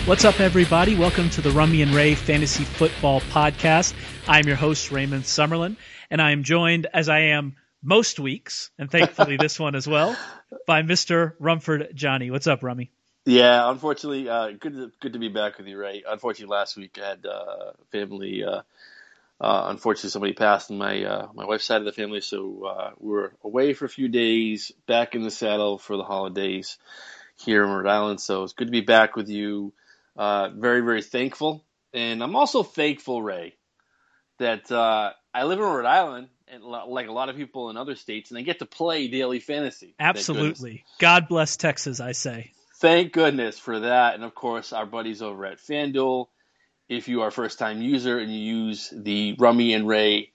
What's up, everybody? Welcome to the Rummy and Ray Fantasy Football Podcast. I'm your host, Raymond Summerlin, and I am joined, as I am most weeks, and thankfully this one as well, by Mr. Rumford Johnny. What's up, Rummy? Yeah, unfortunately, good to be back with you, Ray. Unfortunately, last week I had family. Unfortunately, somebody passed in my wife's side of the family, so we were away for a few days, back in the saddle for the holidays here in Rhode Island. So it's good to be back with you. Very, very thankful. And I'm also thankful, Ray, that I live in Rhode Island, and like a lot of people in other states, and I get to play daily fantasy. Absolutely. God bless Texas, I say. Thank goodness for that. And, of course, our buddies over at FanDuel. If you are a first-time user and you use the Rummy and Ray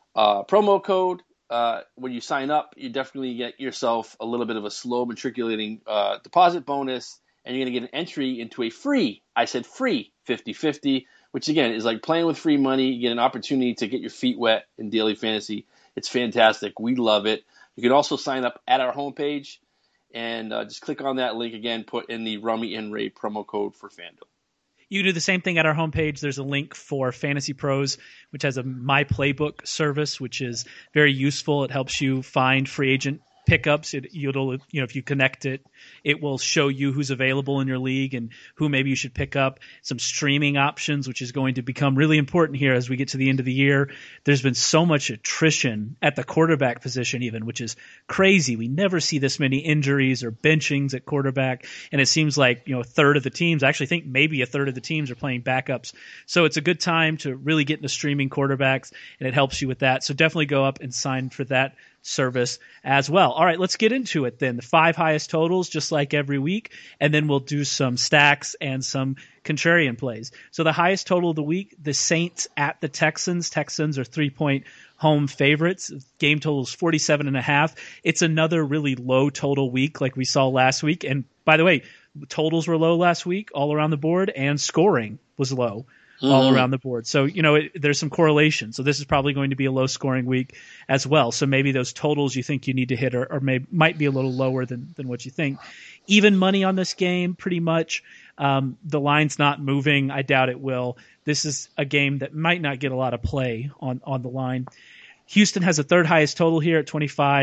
promo code, when you sign up, you definitely get yourself a little bit of a slow matriculating deposit bonus, and you're going to get an entry into a free, I said free, 50-50, which, again, is like playing with free money. You get an opportunity to get your feet wet in daily fantasy. It's fantastic. We love it. You can also sign up at our homepage, and just click on that link again, put in the Rummy and Ray promo code for FanDuel. You do the same thing at our homepage. There's a link for Fantasy Pros, which has a My Playbook service, which is very useful. It helps you find free agent pickups. If you connect it, it will show you who's available in your league and who maybe you should pick up. Some streaming options, which is going to become really important here as we get to the end of the year. There's been so much attrition at the quarterback position even, which is crazy. We never see this many injuries or benchings at quarterback, and it seems like a third of the teams, I actually think maybe a third of the teams are playing backups. So it's a good time to really get into streaming quarterbacks, and it helps you with that. So definitely go up and sign for that service as well. All right, let's get into it then. The 5 highest totals, just like every week, and then we'll do some stacks and some contrarian plays. So the highest total of the week, the Saints at the Texans. Texans are 3-point home favorites. Game total is 47.5. It's another really low total week like we saw last week. And by the way, totals were low last week all around the board, and scoring was low all around the board. So, there's some correlation. So this is probably going to be a low scoring week as well. So maybe those totals you think you need to hit might be a little lower than what you think. Even money on this game, pretty much. The line's not moving. I doubt it will. This is a game that might not get a lot of play on the line. Houston has the third highest total here at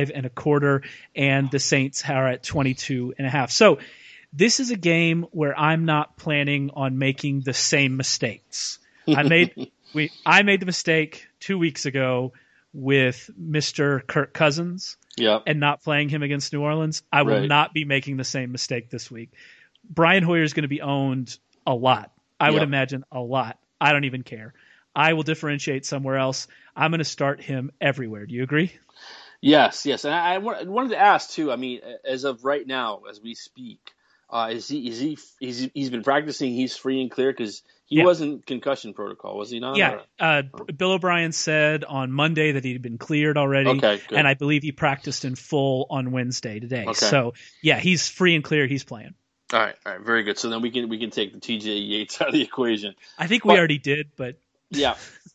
25.25, and the Saints are at 22.5. So this is a game where I'm not planning on making the same mistakes. I made the mistake 2 weeks ago with Mr. Kirk Cousins and not playing him against New Orleans. I will not be making the same mistake this week. Brian Hoyer is going to be owned a lot. I would imagine a lot. I don't even care. I will differentiate somewhere else. I'm going to start him everywhere. Do you agree? Yes. And I wanted to ask too. I mean, as of right now, as we speak, he's been practicing. He's free and clear because he wasn't concussion protocol, was he not? Yeah. Bill O'Brien said on Monday that he'd been cleared already. Okay, good. And I believe he practiced in full on Wednesday today. Okay. So yeah, he's free and clear. He's playing. All right, very good. So then we can take the TJ Yates out of the equation. I think we already did, but yeah.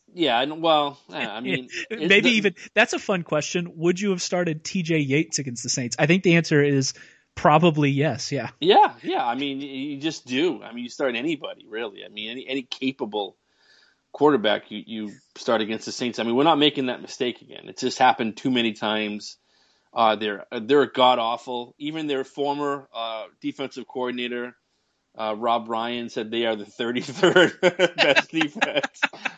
I mean, maybe that's a fun question. Would you have started TJ Yates against the Saints? I think the answer is probably yes. Yeah. I mean, you just do. I mean, you start anybody really. I mean, any capable quarterback you start against the Saints. I mean, we're not making that mistake again. It's just happened too many times. They're god awful. Even their former defensive coordinator, Rob Ryan, said they are the 33rd best defense.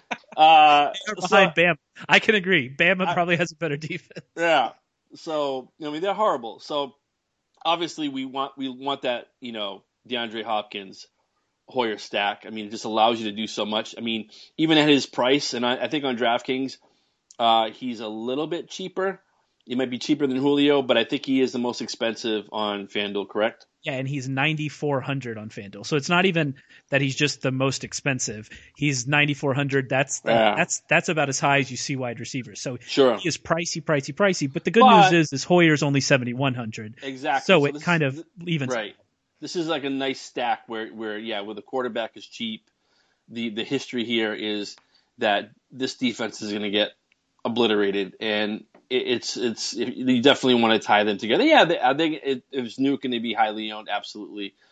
Behind Bama. I can agree. Bama probably has a better defense. Yeah. So they're horrible. So obviously we want that DeAndre Hopkins Hoyer stack. I mean, it just allows you to do so much. I mean, even at his price, and I think on DraftKings, he's a little bit cheaper. He might be cheaper than Julio, but I think he is the most expensive on FanDuel, correct? Yeah, and he's $9,400 on FanDuel. So it's not even that he's just the most expensive. He's $9,400. That's about as high as you see wide receivers. So sure. He is pricey. But the good news is Hoyer's only $7,100. Exactly. So it kind of evens. Right. This is like a nice stack where the quarterback is cheap. The history here is that this defense is going to get obliterated, and it's you definitely want to tie them together. Yeah, I think if Nuke going to be highly owned, absolutely.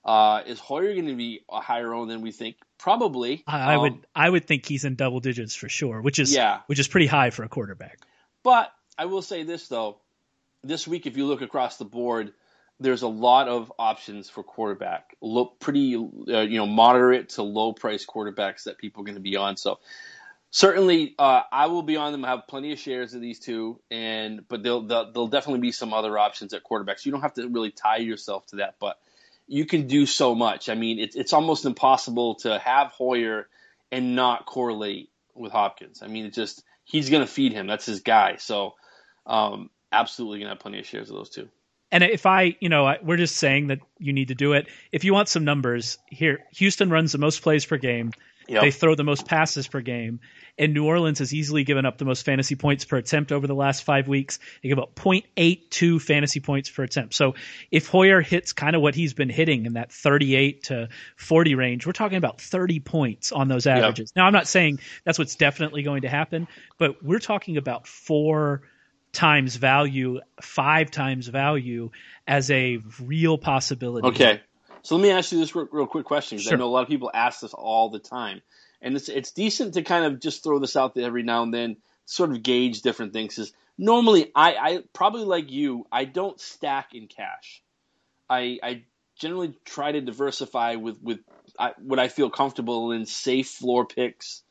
Is Hoyer going to be a higher owned than we think? Probably. I would think he's in double digits for sure, which is Yeah. pretty high for a quarterback. But I will say this though, this week if you look across the board, there's a lot of options for quarterback. Pretty moderate to low price quarterbacks that people are going to be on. So certainly, I will be on them. I have plenty of shares of these two, but there'll definitely be some other options at quarterbacks. You don't have to really tie yourself to that, but you can do so much. I mean, it's almost impossible to have Hoyer and not correlate with Hopkins. I mean, he's going to feed him. That's his guy. So, absolutely going to have plenty of shares of those two. And if we're just saying that you need to do it. If you want some numbers here, Houston runs the most plays per game. Yep. They throw the most passes per game. And New Orleans has easily given up the most fantasy points per attempt over the last 5 weeks. They give up 0.82 fantasy points per attempt. So if Hoyer hits kind of what he's been hitting in that 38 to 40 range, we're talking about 30 points on those averages. Yep. Now, I'm not saying that's what's definitely going to happen, but we're talking about 4 times value, 5 times value as a real possibility. Okay. So let me ask you this real quick question, because I know a lot of people ask this all the time. And it's decent to kind of just throw this out there every now and then, sort of gauge different things. Is normally, I probably like you, I don't stack in cash. I generally try to diversify with what I feel comfortable in, safe floor picks,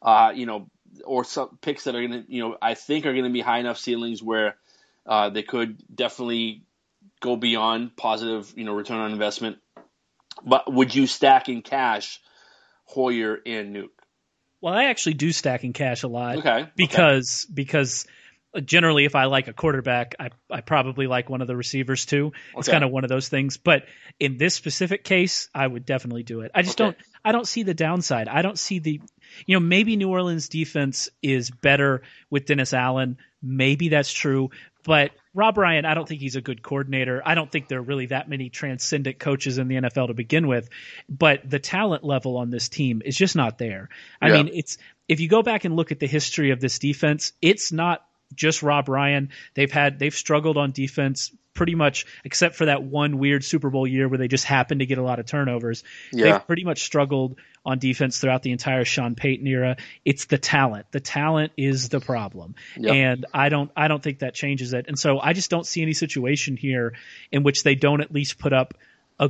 or some picks that are going to, I think are going to be high enough ceilings where they could definitely go beyond positive, return on investment. But would you stack in cash Hoyer and Nuke? Well, I actually do stack in cash a lot. Okay. Because generally, if I like a quarterback, I probably like one of the receivers too. It's kind of one of those things. But in this specific case, I would definitely do it. I just don't see the downside. I don't see maybe New Orleans defense is better with Dennis Allen. Maybe that's true. But Rob Ryan, I don't think he's a good coordinator. I don't think there are really that many transcendent coaches in the NFL to begin with. But the talent level on this team is just not there. I mean, if you go back and look at the history of this defense, it's not just Rob Ryan. They've struggled on defense pretty much, except for that one weird Super Bowl year where they just happened to get a lot of turnovers. They've pretty much struggled on defense throughout the entire Sean Payton era. It's the talent. The talent is the problem. And I don't think that changes it. And so I just don't see any situation here in which they don't at least put up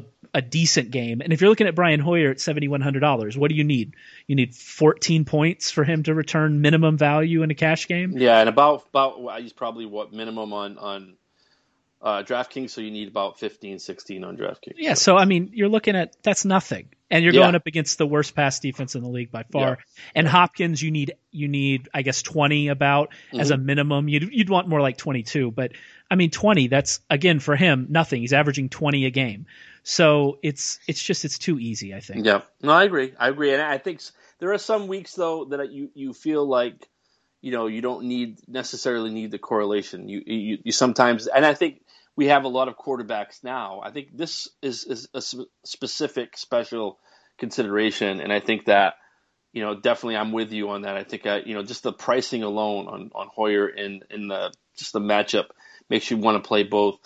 a decent game. And if you're looking at Brian Hoyer at $7,100, what do you need? You need 14 points for him to return minimum value in a cash game? Yeah, and about he's probably minimum on DraftKings, so you need about 15, 16 on DraftKings. Yeah, so I mean, you're looking at that's nothing. And you're going up against the worst pass defense in the league by far. Yeah. And Hopkins, you need I guess 20 as a minimum. You'd want more like 22, but I mean 20, that's again for him nothing. He's averaging 20 a game. So it's too easy, I think. Yeah. No, I agree. And I think there are some weeks though that you feel like you don't necessarily need the correlation. You sometimes, and I think we have a lot of quarterbacks now. I think this is a specific special consideration, and I think that definitely I'm with you on that. I think just the pricing alone on Hoyer and just the matchup makes you want to play both.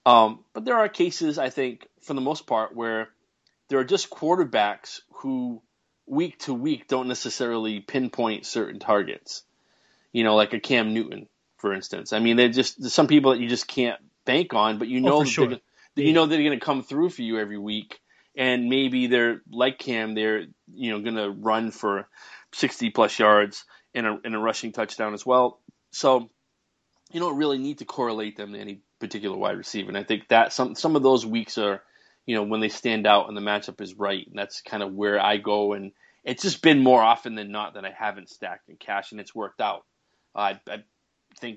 But there are cases, I think, for the most part, where there are just quarterbacks who week to week don't necessarily pinpoint certain targets. Like a Cam Newton, for instance. I mean, there's some people that you just can't bank on, but they're going to come through for you every week. And maybe they're like Cam, they're going to run for 60 plus yards and a rushing touchdown as well. So you don't really need to correlate them to any particular wide receiver. And I think that some of those weeks are, when they stand out and the matchup is right. And that's kind of where I go. And it's just been more often than not that I haven't stacked in cash, and it's worked out. I think,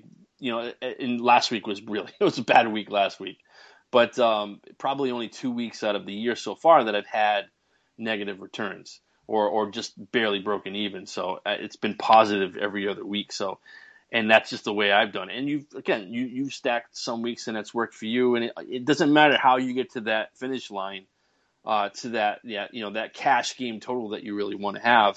in last week it was a bad week last week, but probably only 2 weeks out of the year so far that I've had negative returns or just barely broken even. So it's been positive every other week. So, and that's just the way I've done it. And you've stacked some weeks and it's worked for you. And it doesn't matter how you get to that finish line, to that, that cash game total that you really want to have.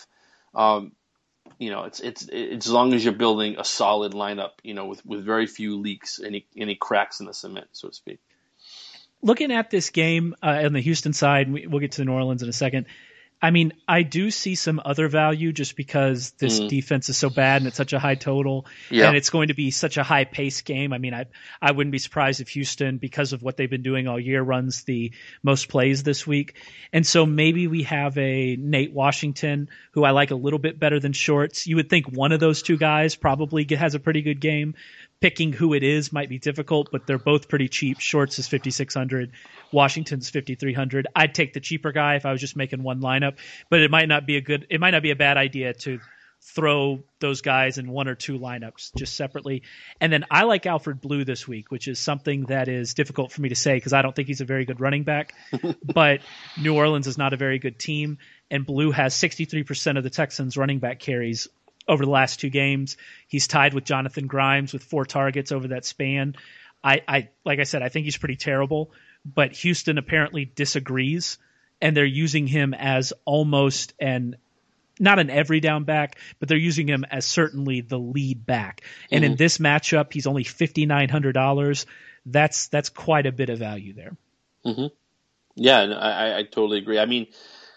It's as long as you're building a solid lineup, with very few leaks, any cracks in the cement, so to speak. Looking at this game on the Houston side, we'll get to New Orleans in a second. I mean, I do see some other value just because this defense is so bad and it's such a high total, Yeah. and it's going to be such a high pace game. I mean, I wouldn't be surprised if Houston, because of what they've been doing all year, runs the most plays this week. And so maybe we have a Nate Washington, who I like a little bit better than Shorts. You would think one of those two guys probably has a pretty good game. Picking who it is might be difficult, but they're both pretty cheap. Shorts is 5,600. Washington's 5,300. I'd take the cheaper guy if I was just making one lineup, but it might not be a bad idea to throw those guys in one or two lineups just separately. And then I like Alfred Blue this week, which is something that is difficult for me to say because I don't think he's a very good running back, but New Orleans is not a very good team, and Blue has 63% of the Texans running back carries over the last two games. He's tied with Jonathan Grimes with 4 targets over that span. I like I said, I think he's pretty terrible, but Houston apparently disagrees, and they're using him as almost not an every down back, but they're using him as certainly the lead back. And in this matchup, he's only $5,900. That's quite a bit of value there. Mm-hmm. Yeah, no, I totally agree. I mean,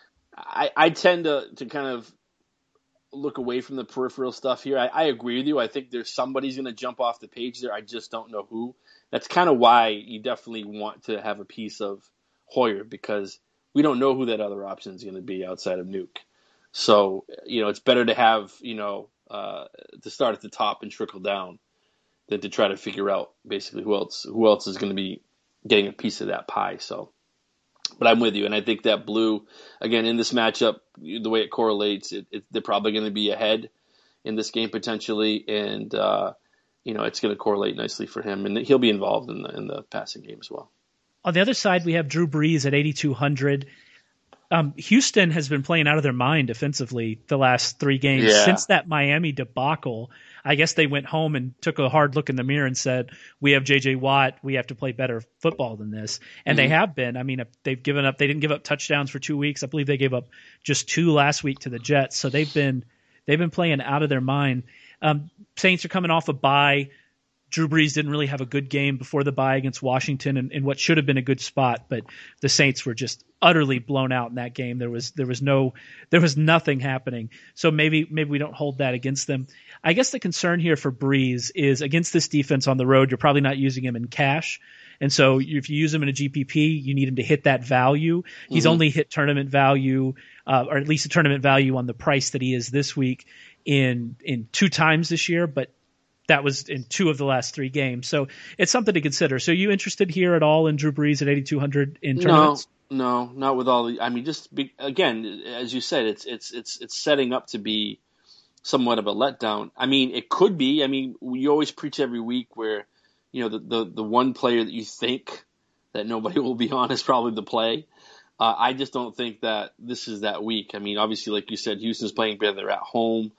I tend to kind of look away from the peripheral stuff here. I agree with you. I think there's somebody's going to jump off the page there. I just don't know who. That's kind of why you definitely want to have a piece of Hoyer, because we don't know who that other option is going to be outside of Nuke. So, it's better to have, to start at the top and trickle down than to try to figure out basically who else is going to be getting a piece of that pie. So, but I'm with you. And I think that Blue, again, in this matchup, the way it correlates, they're probably going to be ahead in this game potentially. And, it's going to correlate nicely for him. And he'll be involved in the passing game as well. On the other side, we have Drew Brees at 8,200. Houston has been playing out of their mind defensively the last 3 games. Since that Miami debacle. I guess they went home and took a hard look in the mirror and said, we have J.J. Watt. We have to play better football than this. And they have been. I mean, they've given up. They didn't give up touchdowns for 2 weeks. I believe they gave up just 2 last week to the Jets. So they've been playing out of their mind. Saints are coming off a bye. Drew Brees didn't really have a good game before the bye against Washington in what should have been a good spot, but the Saints were just utterly blown out in that game. There was nothing happening. So maybe we don't hold that against them. I guess the concern here for Brees is against this defense on the road, you're probably not using him in cash. And so if you use him in a GPP, you need him to hit that value. He's only hit tournament value, or at least a tournament value on the price that he is this week in 2 times this year, but that was in 2 of the last 3 games. So it's something to consider. So you interested here at all in Drew Brees at 8,200 in tournaments? No, not with all the. I mean, again, as you said, it's setting up to be somewhat of a letdown. I mean, it could be. I mean, you always preach every week where, the one player that you think that nobody will be on is probably the play. I just don't think that this is that week. I mean, obviously, like you said, Houston's playing better. They're at home.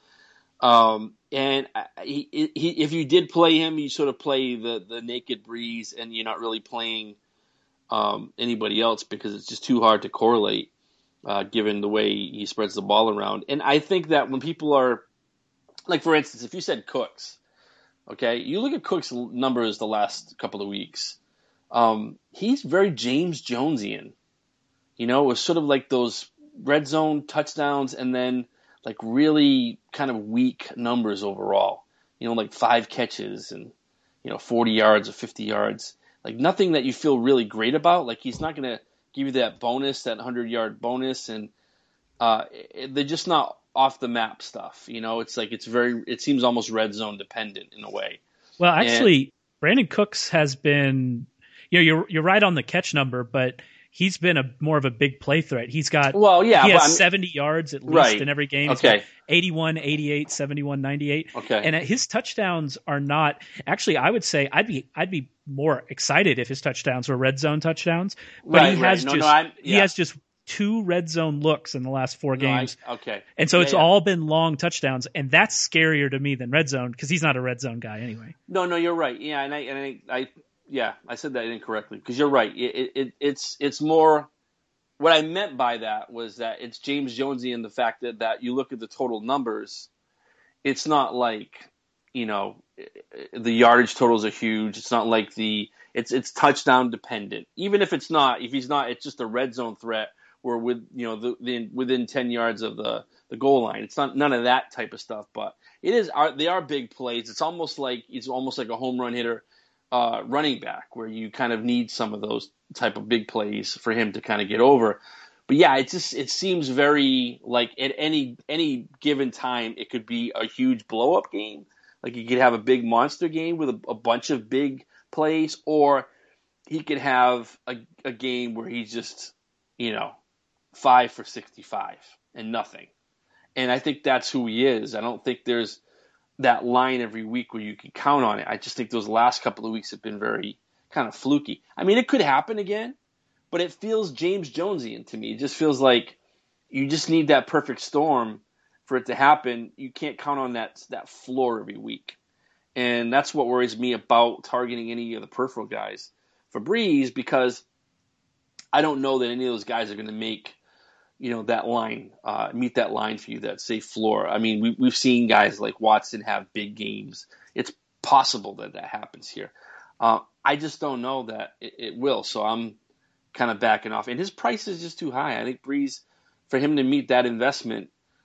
And if you did play him, you sort of play the naked Brees, and you're not really playing anybody else because it's just too hard to correlate given the way he spreads the ball around. And I think that when people are, like for instance, if you said Cooks, okay, you look at Cooks' numbers the last couple of weeks, he's very James Jonesian. It was sort of like those red zone touchdowns and then like really kind of weak numbers overall, like 5 catches and, 40 yards or 50 yards, like nothing that you feel really great about. Like he's not going to give you that bonus, that 100-yard bonus. And they're just not off the map stuff. It's like, it seems almost red zone dependent in a way. Well, actually, Brandon Cooks has been, you're right on the catch number, but he's been more of a big play threat. He has 70 yards at least in every game. Okay. 81, 88, 71, 98. Okay. And his touchdowns are not actually, I would say I'd be more excited if his touchdowns were red zone touchdowns, but he has just 2 red zone looks in the last 4 games. And so it's all been long touchdowns, and that's scarier to me than red zone because he's not a red zone guy anyway. No, you're right. Yeah. And I said that incorrectly because you're right. It's more what I meant by that was that it's James Jonesy and the fact that you look at the total numbers. It's not like you know, the yardage totals are huge. It's not like it's touchdown dependent. Even if he's not, it's just a red zone threat where within 10 yards of the goal line. It's not none of that type of stuff, but they are big plays. It's almost like a home run hitter, running back, where you kind of need some of those type of big plays for him to kind of get over. But yeah, it seems very like at any given time it could be a huge blow up game. Like you could have a big monster game with a bunch of big plays, or he could have a game where he's just 5 for 65 and nothing. And I think that's who he is. I don't think there's that line every week where you can count on it. I just think those last couple of weeks have been very kind of fluky. I mean, it could happen again, but it feels James Jonesian to me. It just feels like you just need that perfect storm for it to happen. You can't count on that floor every week. And that's what worries me about targeting any of the peripheral guys for Brees, because I don't know that any of those guys are going to make that line, meet that line for you, that safe floor. I mean, we've seen guys like Watson have big games. It's possible that happens here. I just don't know that it will. So I'm kind of backing off. And his price is just too high. I think Brees, for him to meet that investment,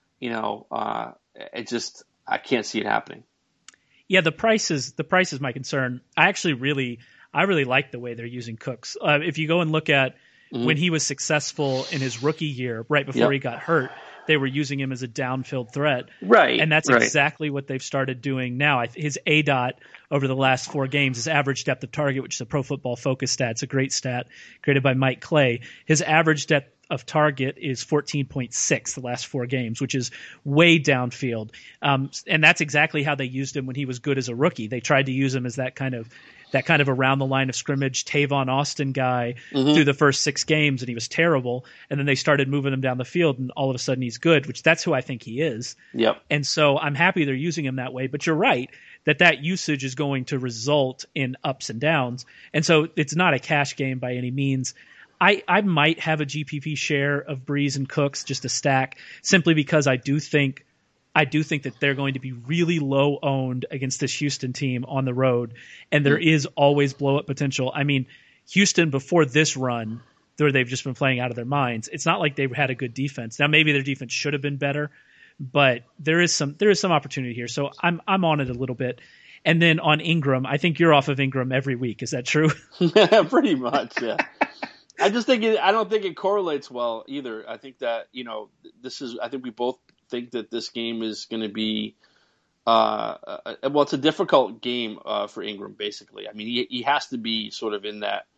I can't see it happening. Yeah, the price is my concern. I really like the way they're using Cooks. If you go and look at when he was successful in his rookie year, right before he got hurt, they were using him as a downfield threat. Right. And that's exactly what they've started doing now. His ADOT over the last 4 games, his average depth of target, which is a Pro Football Focus stat, it's a great stat created by Mike Clay. His average depth of target is 14.6 the last 4 games, which is way downfield. And that's exactly how they used him when he was good as a rookie. They tried to use him as that kind of around the line of scrimmage Tavon Austin guy through the first 6 games, and he was terrible. And then they started moving him down the field, and all of a sudden he's good, which that's who I think he is. Yep. And so I'm happy they're using him that way. But you're right that usage is going to result in ups and downs. And so it's not a cash game by any means. I might have a GPP share of Brees and Cooks, just a stack, simply because I do think that they're going to be really low owned against this Houston team on the road, and there is always blow up potential. I mean, Houston before this run, where they've just been playing out of their minds, it's not like they've had a good defense. Now maybe their defense should have been better, but there is some opportunity here. So I'm on it a little bit. And then on Ingram, I think you're off of Ingram every week. Is that true? Pretty much, yeah. I don't think it correlates well either. I think that, I think we both think that this game is going to be, it's a difficult game for Ingram, basically. I mean, he has to be sort of in that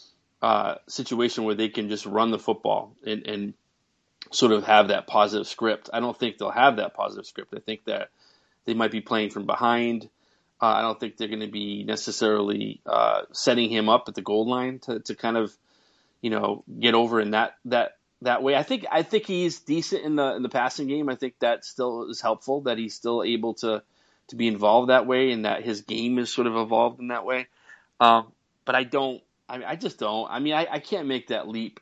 situation where they can just run the football and sort of have that positive script. I don't think they'll have that positive script. I think that they might be playing from behind. I don't think they're going to be necessarily setting him up at the goal line to kind of, get over in that way. I think he's decent in the passing game. I think that still is helpful, that he's still able to be involved that way, and that his game is sort of evolved in that way. But I just don't. I mean, I can't make that leap.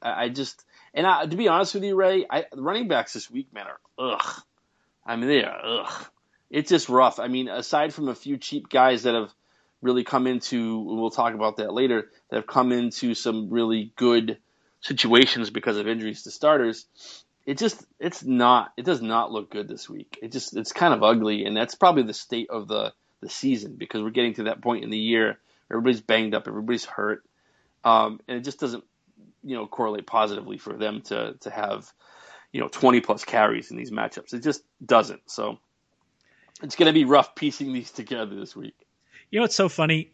To be honest with you, Ray, the running backs this week, man, are ugh. I mean, they are ugh. It's just rough. I mean, aside from a few cheap guys that have really come into, we'll talk about that later, that have come into some really good situations because of injuries to starters, it does not look good this week. It's kind of ugly, and that's probably the state of the season, because we're getting to that point in the year, everybody's banged up, everybody's hurt, and it just doesn't, correlate positively for them to have, 20 plus carries in these matchups. It just doesn't. So it's going to be rough piecing these together this week. You know what's so funny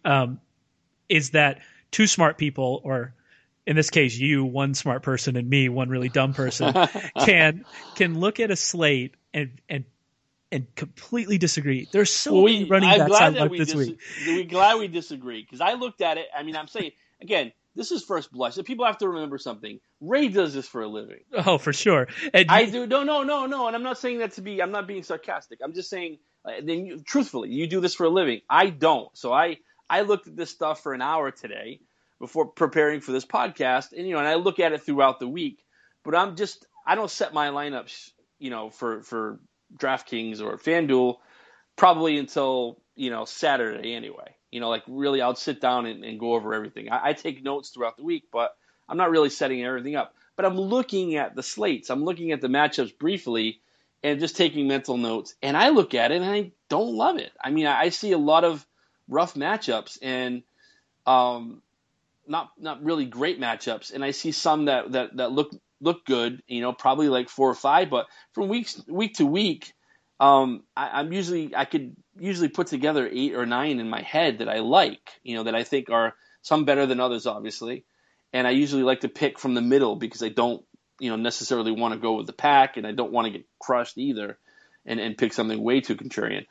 is that 2 smart people, or in this case you, one smart person, and me, one really dumb person, can look at a slate and completely disagree. There's so many running backs I like this week. We're glad we disagree, because I looked at it. I mean, I'm saying, again, this is first blush. So people have to remember something. Ray does this for a living. Oh, for sure. And I do. No. And I'm not saying that I'm not being sarcastic. I'm just saying, truthfully, you do this for a living. I don't. So I looked at this stuff for an hour today before preparing for this podcast, and I look at it throughout the week. But I don't set my lineups, for DraftKings or FanDuel probably until Saturday anyway. Like really I'll sit down and go over everything. I take notes throughout the week, but I'm not really setting everything up. But I'm looking at the slates. I'm looking at the matchups briefly and just taking mental notes. And I look at it and I don't love it. I mean, I see a lot of rough matchups and not really great matchups. And I see some that look good, probably like 4 or 5. But from week to week, I could usually put together 8 or 9 in my head that I like, that I think are some better than others, obviously. And I usually like to pick from the middle because I don't, necessarily want to go with the pack, and I don't want to get crushed either, and pick something way too contrarian,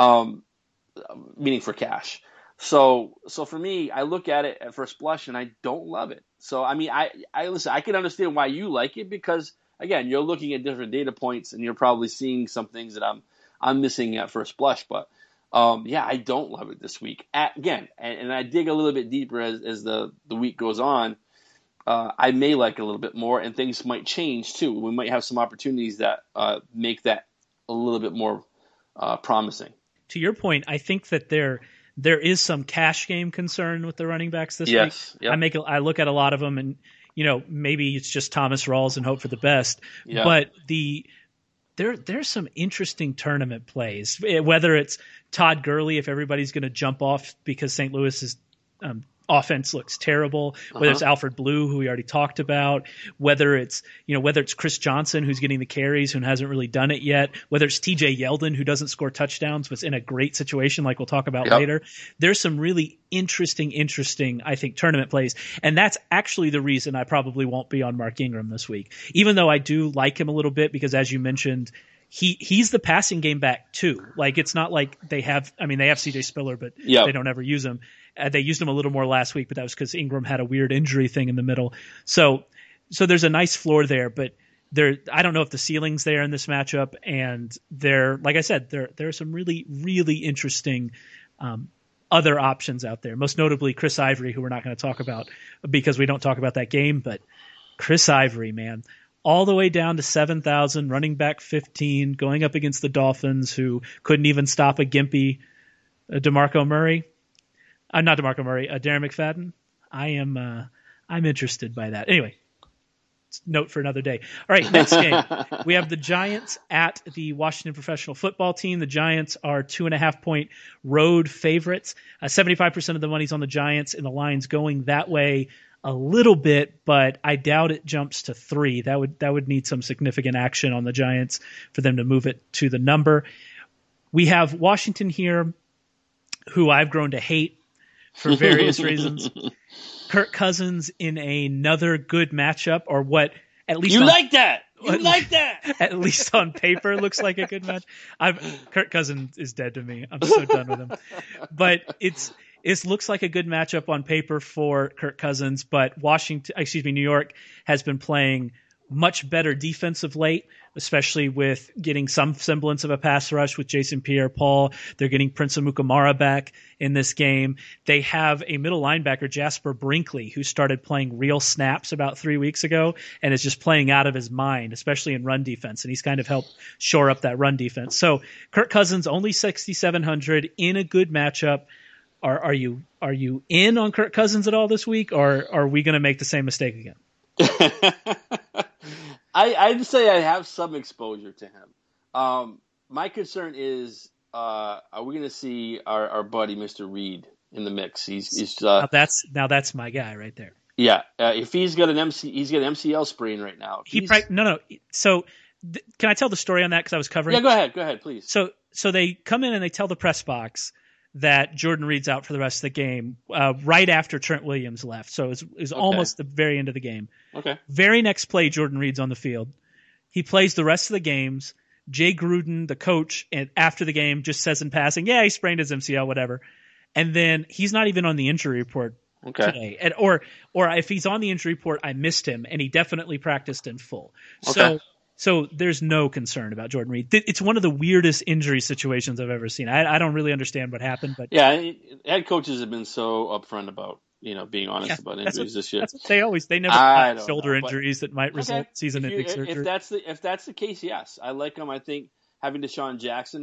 meaning for cash. So for me, I look at it at first blush and I don't love it. So I mean, I listen. I can understand why you like it because again, you're looking at different data points and you're probably seeing some things that I'm missing at first blush. But I don't love it this week. And I dig a little bit deeper as the week goes on. I may like it a little bit more, and things might change too. We might have some opportunities that make that a little bit more promising. To your point, I think that there is some cash game concern with the running backs this week. Yep. I look at a lot of them, and maybe it's just Thomas Rawls and hope for the best. Yep. But there's some interesting tournament plays. Whether it's Todd Gurley, if everybody's going to jump off because St. Louis's offense looks terrible, whether it's Alfred Blue, who we already talked about, whether it's Chris Johnson, who's getting the carries, who hasn't really done it yet, whether it's TJ Yeldon, who doesn't score touchdowns, but's in a great situation, like we'll talk about later. There's some really interesting, I think, tournament plays. And that's actually the reason I probably won't be on Mark Ingram this week, even though I do like him a little bit because, as you mentioned, he's the passing game back too. Like, it's not like they have CJ Spiller, but they don't ever use him. They used him a little more last week, but that was because Ingram had a weird injury thing in the middle. So there's a nice floor there, but I don't know if the ceiling's there in this matchup. And like I said, there are some really, really interesting other options out there. Most notably Chris Ivory, who we're not going to talk about because we don't talk about that game. But Chris Ivory, man, all the way down to 7,000, running back 15, going up against the Dolphins, who couldn't even stop a gimpy DeMarco Murray. Not DeMarco Murray, Darren McFadden. I'm interested by that. Anyway, note for another day. All right, next game. We have the Giants at the Washington Professional Football Team. The Giants are 2.5-point road favorites. 75% of the money's on the Giants, and the line's going that way a little bit, but I doubt it jumps to 3. That would need some significant action on the Giants for them to move it to the number. We have Washington here, who I've grown to hate for various reasons. Kirk Cousins in another good matchup, or what at least you like that. At least on paper, looks like a good match. Kirk Cousins is dead to me. I'm so done with him. But it looks like a good matchup on paper for Kirk Cousins, but New York has been playing much better defense of late, especially with getting some semblance of a pass rush with Jason Pierre-Paul. They're getting Prince Amukamara back in this game. They have a middle linebacker, Jasper Brinkley, who started playing real snaps about 3 weeks ago and is just playing out of his mind, especially in run defense. And he's kind of helped shore up that run defense. So Kirk Cousins, only 6,700 in a good matchup. Are you in on Kirk Cousins at all this week, or are we going to make the same mistake again? I'd say I have some exposure to him. My concern is, are we going to see our buddy Mr. Reed in the mix? He's now that's my guy right there. Yeah, if he's got he's got an MCL sprain right now. No. So can I tell the story on that because I was covering? Yeah, go ahead, please. So they come in and they tell the press box that Jordan Reed's out for the rest of the game, right after Trent Williams left. So it was almost the very end of the game. Okay. Very next play, Jordan Reed's on the field. He plays the rest of the games. Jay Gruden, the coach, and after the game just says in passing, he sprained his MCL, whatever. And then he's not even on the injury report today. And, or if he's on the injury report, I missed him, and he definitely practiced in full. Okay. So there's no concern about Jordan Reed. It's one of the weirdest injury situations I've ever seen. I don't really understand what happened, but head coaches have been so upfront about being honest about injuries this year. That's what they never have shoulder injuries that might result in season-ending surgery. If that's the case, yes, I like him. I think having Deshaun Jackson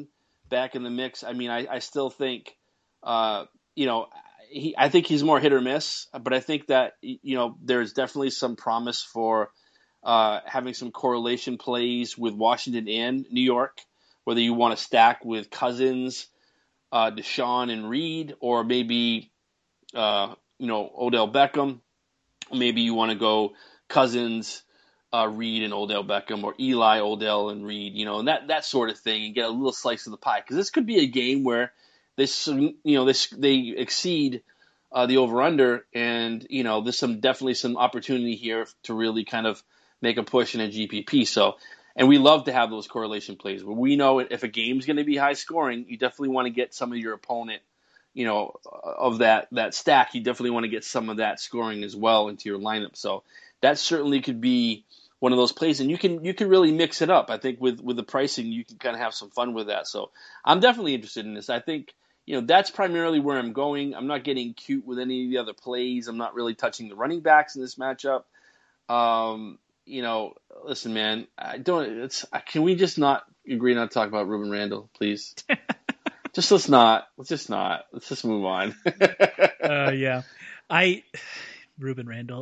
back in the mix. I mean, I still think, you know, I think he's more hit or miss, but I think that, you know, there's definitely some promise for having some correlation plays with Washington and New York, whether you want to stack with Cousins, Deshaun and Reed, or maybe, you know, Odell Beckham. Maybe you want to go Cousins, Reed and Odell Beckham, or Eli, Odell and Reed, you know, and that sort of thing, and get a little slice of the pie. Because this could be a game where they exceed the over/under, and you know, there's definitely some opportunity here to really kind of make a push in a GPP. So, and we love to have those correlation plays where we know if a game's going to be high scoring, you definitely want to get some of your opponent, you know, of that stack. You definitely want to get some of that scoring as well into your lineup. So that certainly could be one of those plays, and you can really mix it up. I think with the pricing, you can kind of have some fun with that. So I'm definitely interested in this. I think, you know, that's primarily where I'm going. I'm not getting cute with any of the other plays. I'm not really touching the running backs in this matchup. You know, listen, man, can we just not agree not to talk about Ruben Randall, please? Let's just move on. Yeah. Ruben Randall.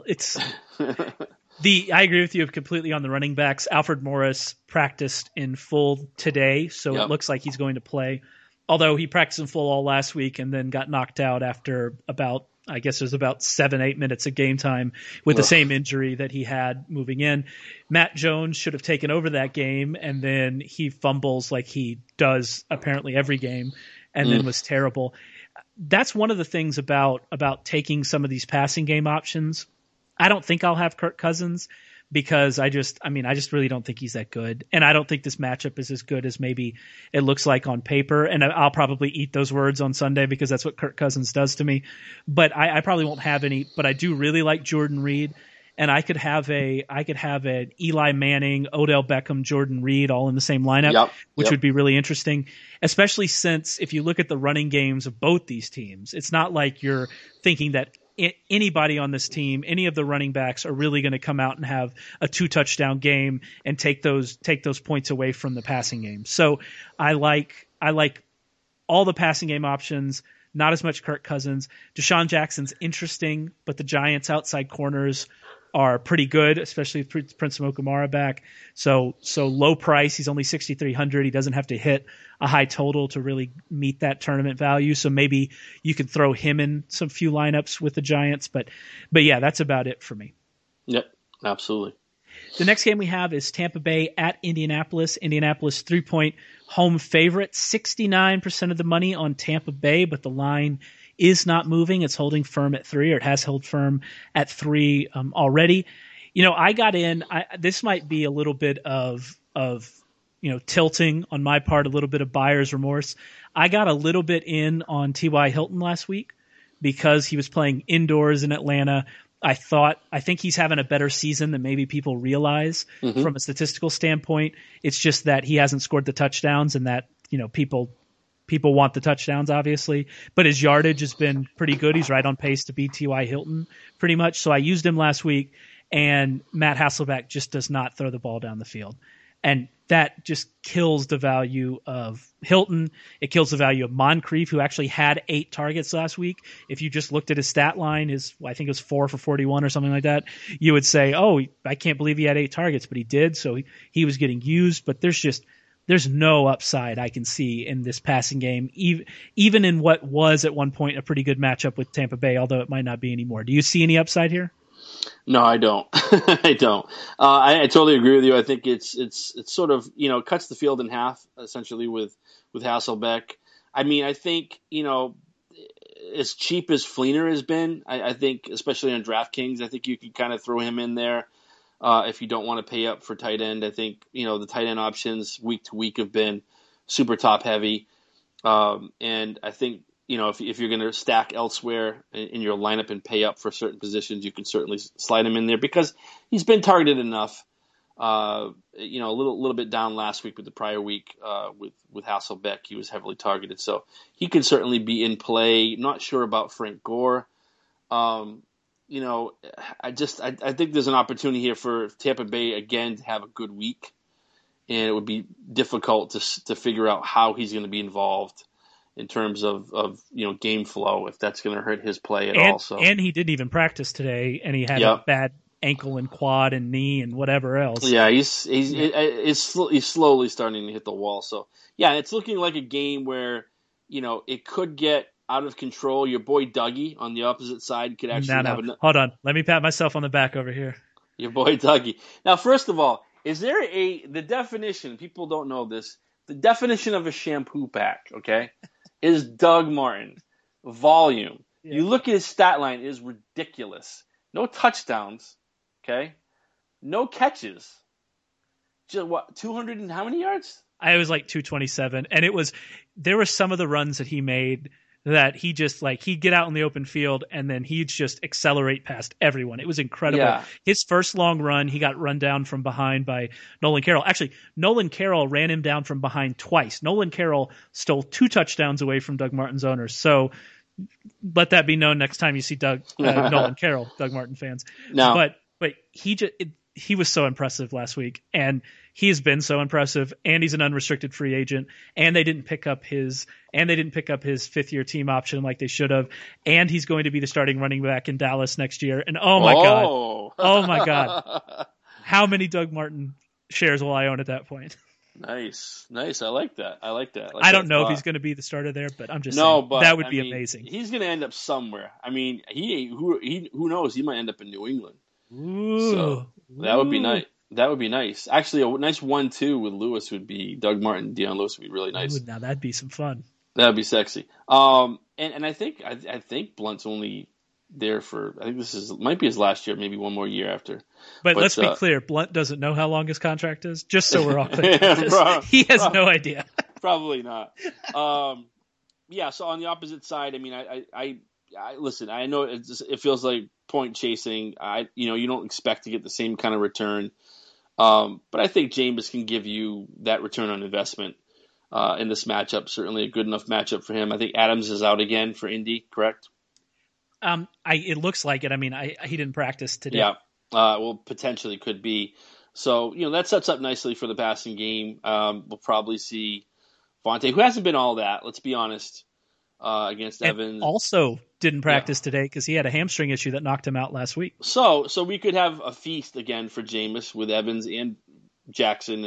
I agree with you completely on the running backs. Alfred Morris practiced in full today, so It looks like he's going to play. Although he practiced in full all last week and then got knocked out after about 7-8 minutes of game time with the same injury that he had moving in. Matt Jones should have taken over that game, and then he fumbles like he does apparently every game, and then was terrible. That's one of the things about taking some of these passing game options. I don't think I'll have Kirk Cousins because I just really don't think he's that good. And I don't think this matchup is as good as maybe it looks like on paper. And I'll probably eat those words on Sunday because that's what Kirk Cousins does to me. But I probably won't have any, but I do really like Jordan Reed. And I could have an Eli Manning, Odell Beckham, Jordan Reed all in the same lineup, which would be really interesting, especially since if you look at the running games of both these teams, it's not like you're thinking that anybody on this team, any of the running backs are really going to come out and have a 2-touchdown game and take those points away from the passing game. So I like all the passing game options, not as much Kirk Cousins. Deshaun Jackson's interesting, but the Giants outside corners are pretty good, especially with Prince Amukamara back. So low price. He's only 6,300. He doesn't have to hit a high total to really meet that tournament value. So maybe you could throw him in some few lineups with the Giants. But yeah, that's about it for me. Yep, absolutely. The next game we have is Tampa Bay at Indianapolis. Indianapolis 3-point home favorite. 69% of the money on Tampa Bay, but the line is not moving. It's holding firm at 3, or it has held firm at 3 already. You know, I got in. This might be a little bit of tilting on my part, a little bit of buyer's remorse. I got a little bit in on T.Y. Hilton last week because he was playing indoors in Atlanta. I think he's having a better season than maybe people realize from a statistical standpoint. It's just that he hasn't scored the touchdowns, and that, you know, people want the touchdowns, obviously, but his yardage has been pretty good. He's right on pace to beat T.Y. Hilton pretty much. So I used him last week, and Matt Hasselbeck just does not throw the ball down the field. And that just kills the value of Hilton. It kills the value of Moncrief, who actually had 8 targets last week. If you just looked at his stat line, I think it was 4 for 41 or something like that, you would say, oh, I can't believe he had 8 targets, but he did. So he was getting used, but there's no upside I can see in this passing game, even in what was at one point a pretty good matchup with Tampa Bay, although it might not be anymore. Do you see any upside here? No, I don't. I don't. I totally agree with you. I think it's sort of, you know, cuts the field in half essentially with Hasselbeck. I mean, I think, you know, as cheap as Fleener has been, I think, especially on DraftKings, I think you could kind of throw him in there. If you don't want to pay up for tight end. I think, you know, the tight end options week to week have been super top heavy. And I think, you know, if you're going to stack elsewhere in your lineup and pay up for certain positions, you can certainly slide him in there because he's been targeted enough. You know, a little bit down last week, but the prior week with Hasselbeck, he was heavily targeted. So he can certainly be in play. Not sure about Frank Gore. You know, I think there's an opportunity here for Tampa Bay again to have a good week, and it would be difficult to figure out how he's going to be involved in terms of game flow, if that's going to hurt his play at all. So and he didn't even practice today, and he had a bad ankle and quad and knee and whatever else. Yeah, he's slowly starting to hit the wall. So yeah, it's looking like a game where it could get out of control. Your boy Dougie on the opposite side could actually Hold on, let me pat myself on the back over here. Your boy Dougie. Now, first of all, is there the definition? People don't know this. The definition of a shampoo pack, okay, is Doug Martin volume. Yeah. You look at his stat line; it is ridiculous. No touchdowns, okay, no catches. Just 200 and how many yards? I was like 227, and there were some of the runs that he made that he just he'd get out in the open field and then he'd just accelerate past everyone. It was incredible. Yeah. His first long run, he got run down from behind by Nolan Carroll. Actually, Nolan Carroll ran him down from behind twice. Nolan Carroll stole 2 touchdowns away from Doug Martin's owners. So let that be known next time you see Nolan Carroll, Doug Martin fans. No. But he was so impressive last week, and he's been so impressive, and he's an unrestricted free agent, and they didn't pick up his 5th-year team option like they should have, and he's going to be the starting running back in Dallas next year. And oh my god, how many Doug Martin shares will I own at that point? Nice. I like that. I don't know if he's going to be the starter there, but I'm just saying but, that would be amazing. He's going to end up somewhere. I mean, who knows? He might end up in New England. Ooh. So that would be nice. That would be nice. Actually, a nice 1-2 with Lewis would be Doug Martin, Dion Lewis would be really nice. Ooh, now that'd be some fun. That'd be sexy. And I think Blunt's only there for might be his last year, maybe one more year after. But let's be clear, Blunt doesn't know how long his contract is. Just so we're all clear, he has no idea. Probably not. Yeah. So on the opposite side, I mean, I listen. I know it feels like point chasing. You don't expect to get the same kind of return, but I think Jameis can give you that return on investment in this matchup. Certainly a good enough matchup for him. I think Adams is out again for Indy, correct? It looks like it. I mean, he didn't practice today. Yeah, well, potentially could be. So that sets up nicely for the passing game. We'll probably see Vontae, who hasn't been all that. Let's be honest. Against Evans. Also didn't practice today because he had a hamstring issue that knocked him out last week. So we could have a feast again for Jameis with Evans and Jackson,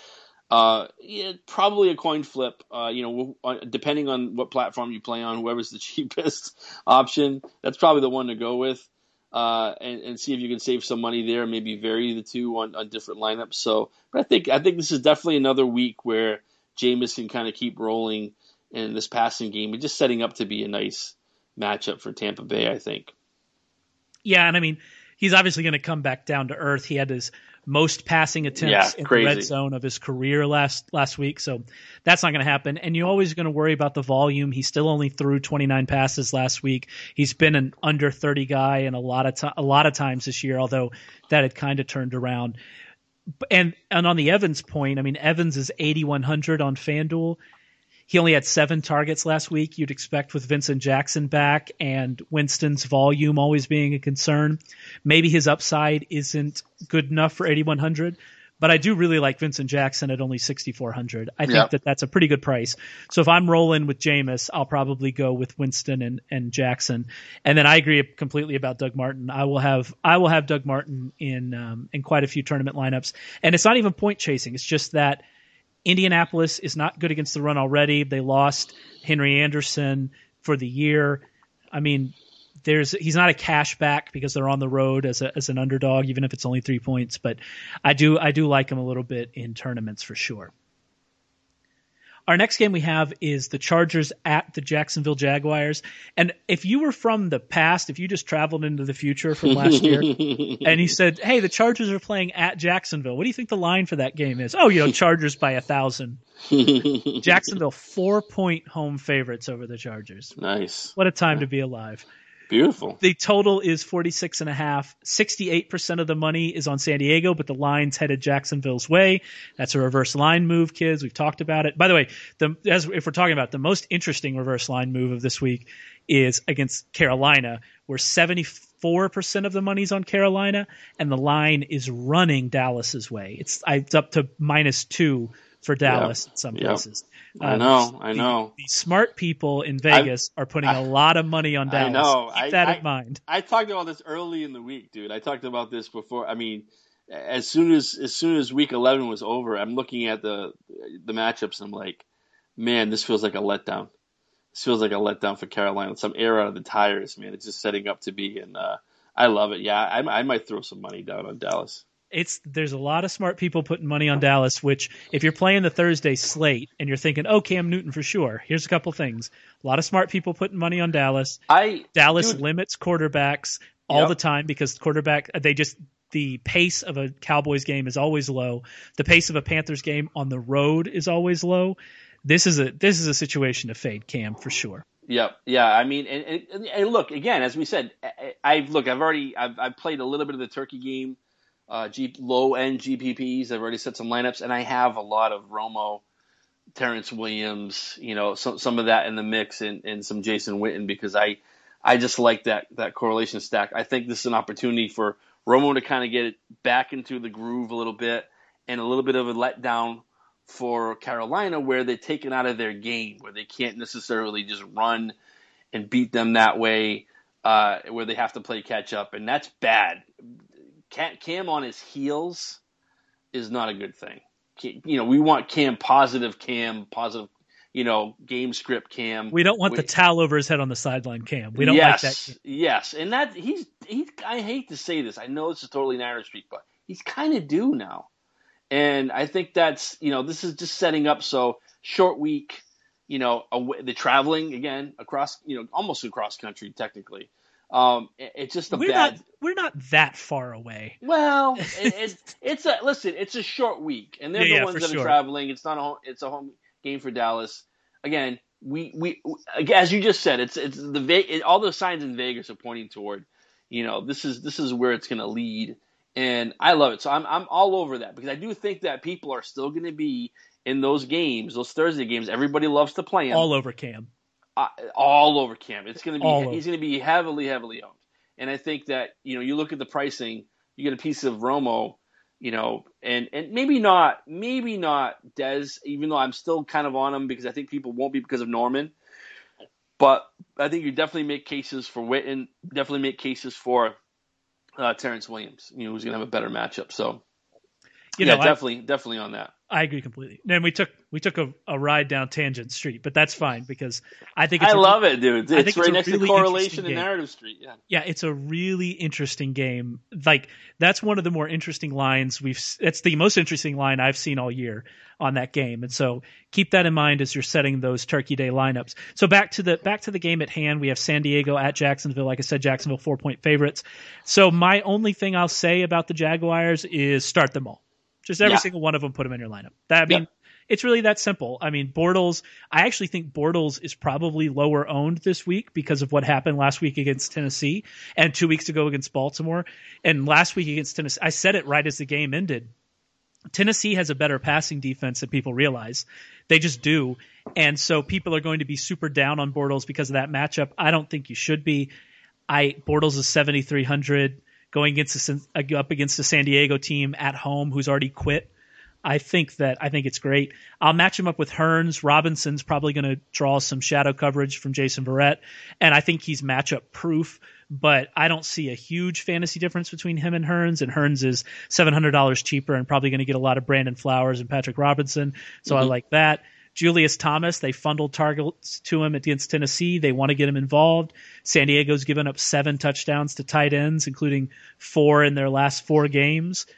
and probably a coin flip. Depending on what platform you play on, whoever's the cheapest option, that's probably the one to go with. And see if you can save some money there. Maybe vary the two on different lineups. So, but I think this is definitely another week where Jameis can kind of keep rolling in this passing game, but just setting up to be a nice matchup for Tampa Bay, I think. Yeah, and I mean, he's obviously going to come back down to earth. He had his most passing attempts in the red zone of his career last week, so that's not going to happen. And you're always going to worry about the volume. He still only threw 29 passes last week. He's been an under 30 guy and a lot of times this year, although that had kind of turned around. And on the Evans point, I mean, Evans is 8,100 on FanDuel. He only had 7 targets last week. You'd expect with Vincent Jackson back and Winston's volume always being a concern. Maybe his upside isn't good enough for 8,100, but I do really like Vincent Jackson at only 6,400. I think that's a pretty good price. So if I'm rolling with Jameis, I'll probably go with Winston and Jackson. And then I agree completely about Doug Martin. I will have Doug Martin in quite a few tournament lineups. And it's not even point chasing. It's just that Indianapolis is not good against the run already. They lost Henry Anderson for the year. I mean, he's not a cash back because they're on the road as an underdog, even if it's only 3 points. But I do like him a little bit in tournaments for sure. Our next game we have is the Chargers at the Jacksonville Jaguars. And if you were from the past, if you just traveled into the future from last year and you said, hey, the Chargers are playing at Jacksonville, what do you think the line for that game is? Oh, Chargers by 1,000. Jacksonville 4-point home favorites over the Chargers. Nice. What a time to be alive. Beautiful. The total is 46.5. 68% of the money is on San Diego, but the line's headed Jacksonville's way. That's a reverse line move, kids. We've talked about it. By the way, if we're talking about the most interesting reverse line move of this week is against Carolina, where 70% 4% of the money's on Carolina, and the line is running Dallas's way. It's up to -2 for Dallas in some places. I know. The smart people in Vegas are putting a lot of money on Dallas. I know. Keep that in mind. I talked about this early in the week, dude. I talked about this before. I mean, as soon as week 11 was over, I'm looking at the matchups and I'm like, man, this feels like a letdown. This feels like a letdown for Carolina. Some air out of the tires, man. It's just setting up to be, and I love it. Yeah, I might throw some money down on Dallas. There's a lot of smart people putting money on Dallas, which if you're playing the Thursday slate and you're thinking, oh, Cam Newton for sure, here's a couple things. A lot of smart people putting money on Dallas. Dallas limits quarterbacks all the time because the pace of a Cowboys game is always low. The pace of a Panthers game on the road is always low. This is a situation to fade Cam for sure. Yep. Yeah. I mean, and look, again, as we said, I've played a little bit of the turkey game, low end GPPs. I've already set some lineups, and I have a lot of Romo, Terrence Williams, some of that in the mix, and some Jason Witten because I just like that correlation stack. I think this is an opportunity for Romo to kind of get it back into the groove a little bit, and a little bit of a letdown for Carolina where they're taken out of their game, where they can't necessarily just run and beat them that way, where they have to play catch up, and that's bad. Cam on his heels is not a good thing. We want Cam positive, game script Cam. We don't want the towel over his head on the sideline Cam. We don't like that Cam. Yes, and that he's I hate to say this. I know this is totally Niners speak, but he's kind of due now. And I think that's, this is just setting up so short week, the traveling again across, almost across country technically. It's just we're not that far away. Well, it's a short week, and they're the ones that are traveling. It's not it's a home game for Dallas. Again, we as you just said, it's all the signs in Vegas are pointing toward, this is where it's going to lead. And I love it. So I'm all over that because I do think that people are still going to be in those games, those Thursday games. Everybody loves to play them. All over Cam. All over Cam. It's going to be he's going to be heavily owned. And I think that you look at the pricing, you get a piece of Romo, and maybe not Dez, even though I'm still kind of on him because I think people won't be because of Norman. But I think you definitely make cases for Witten, definitely make cases for Terrence Williams, who's going to have a better matchup. So, definitely on that. I agree completely. And we took a ride down Tangent Street, but that's fine because I think I love it, dude. It's right next to Correlation and Narrative Street. Yeah, it's a really interesting game. Like that's one of the more interesting lines it's the most interesting line I've seen all year on that game. And so keep that in mind as you're setting those Turkey Day lineups. So back to the game at hand, we have San Diego at Jacksonville. Like I said, Jacksonville 4-point favorites. So my only thing I'll say about the Jaguars is start them all. Just every single one of them, put them in your lineup. It's really that simple. I mean, Bortles, I actually think Bortles is probably lower owned this week because of what happened last week against Tennessee and 2 weeks ago against Baltimore. And last week against Tennessee, I said it right as the game ended. Tennessee has a better passing defense than people realize. They just do. And so people are going to be super down on Bortles because of that matchup. I don't think you should be. Bortles is 7,300 going up against the San Diego team at home who's already quit. I think it's great. I'll match him up with Hearns. Robinson's probably going to draw some shadow coverage from Jason Verrett, and I think he's matchup proof, but I don't see a huge fantasy difference between him and Hearns is $700 cheaper and probably going to get a lot of Brandon Flowers and Patrick Robinson, so I like that. Julius Thomas, they funneled targets to him against Tennessee. They want to get him involved. San Diego's given up 7 touchdowns to tight ends, including 4 in their last 4 games.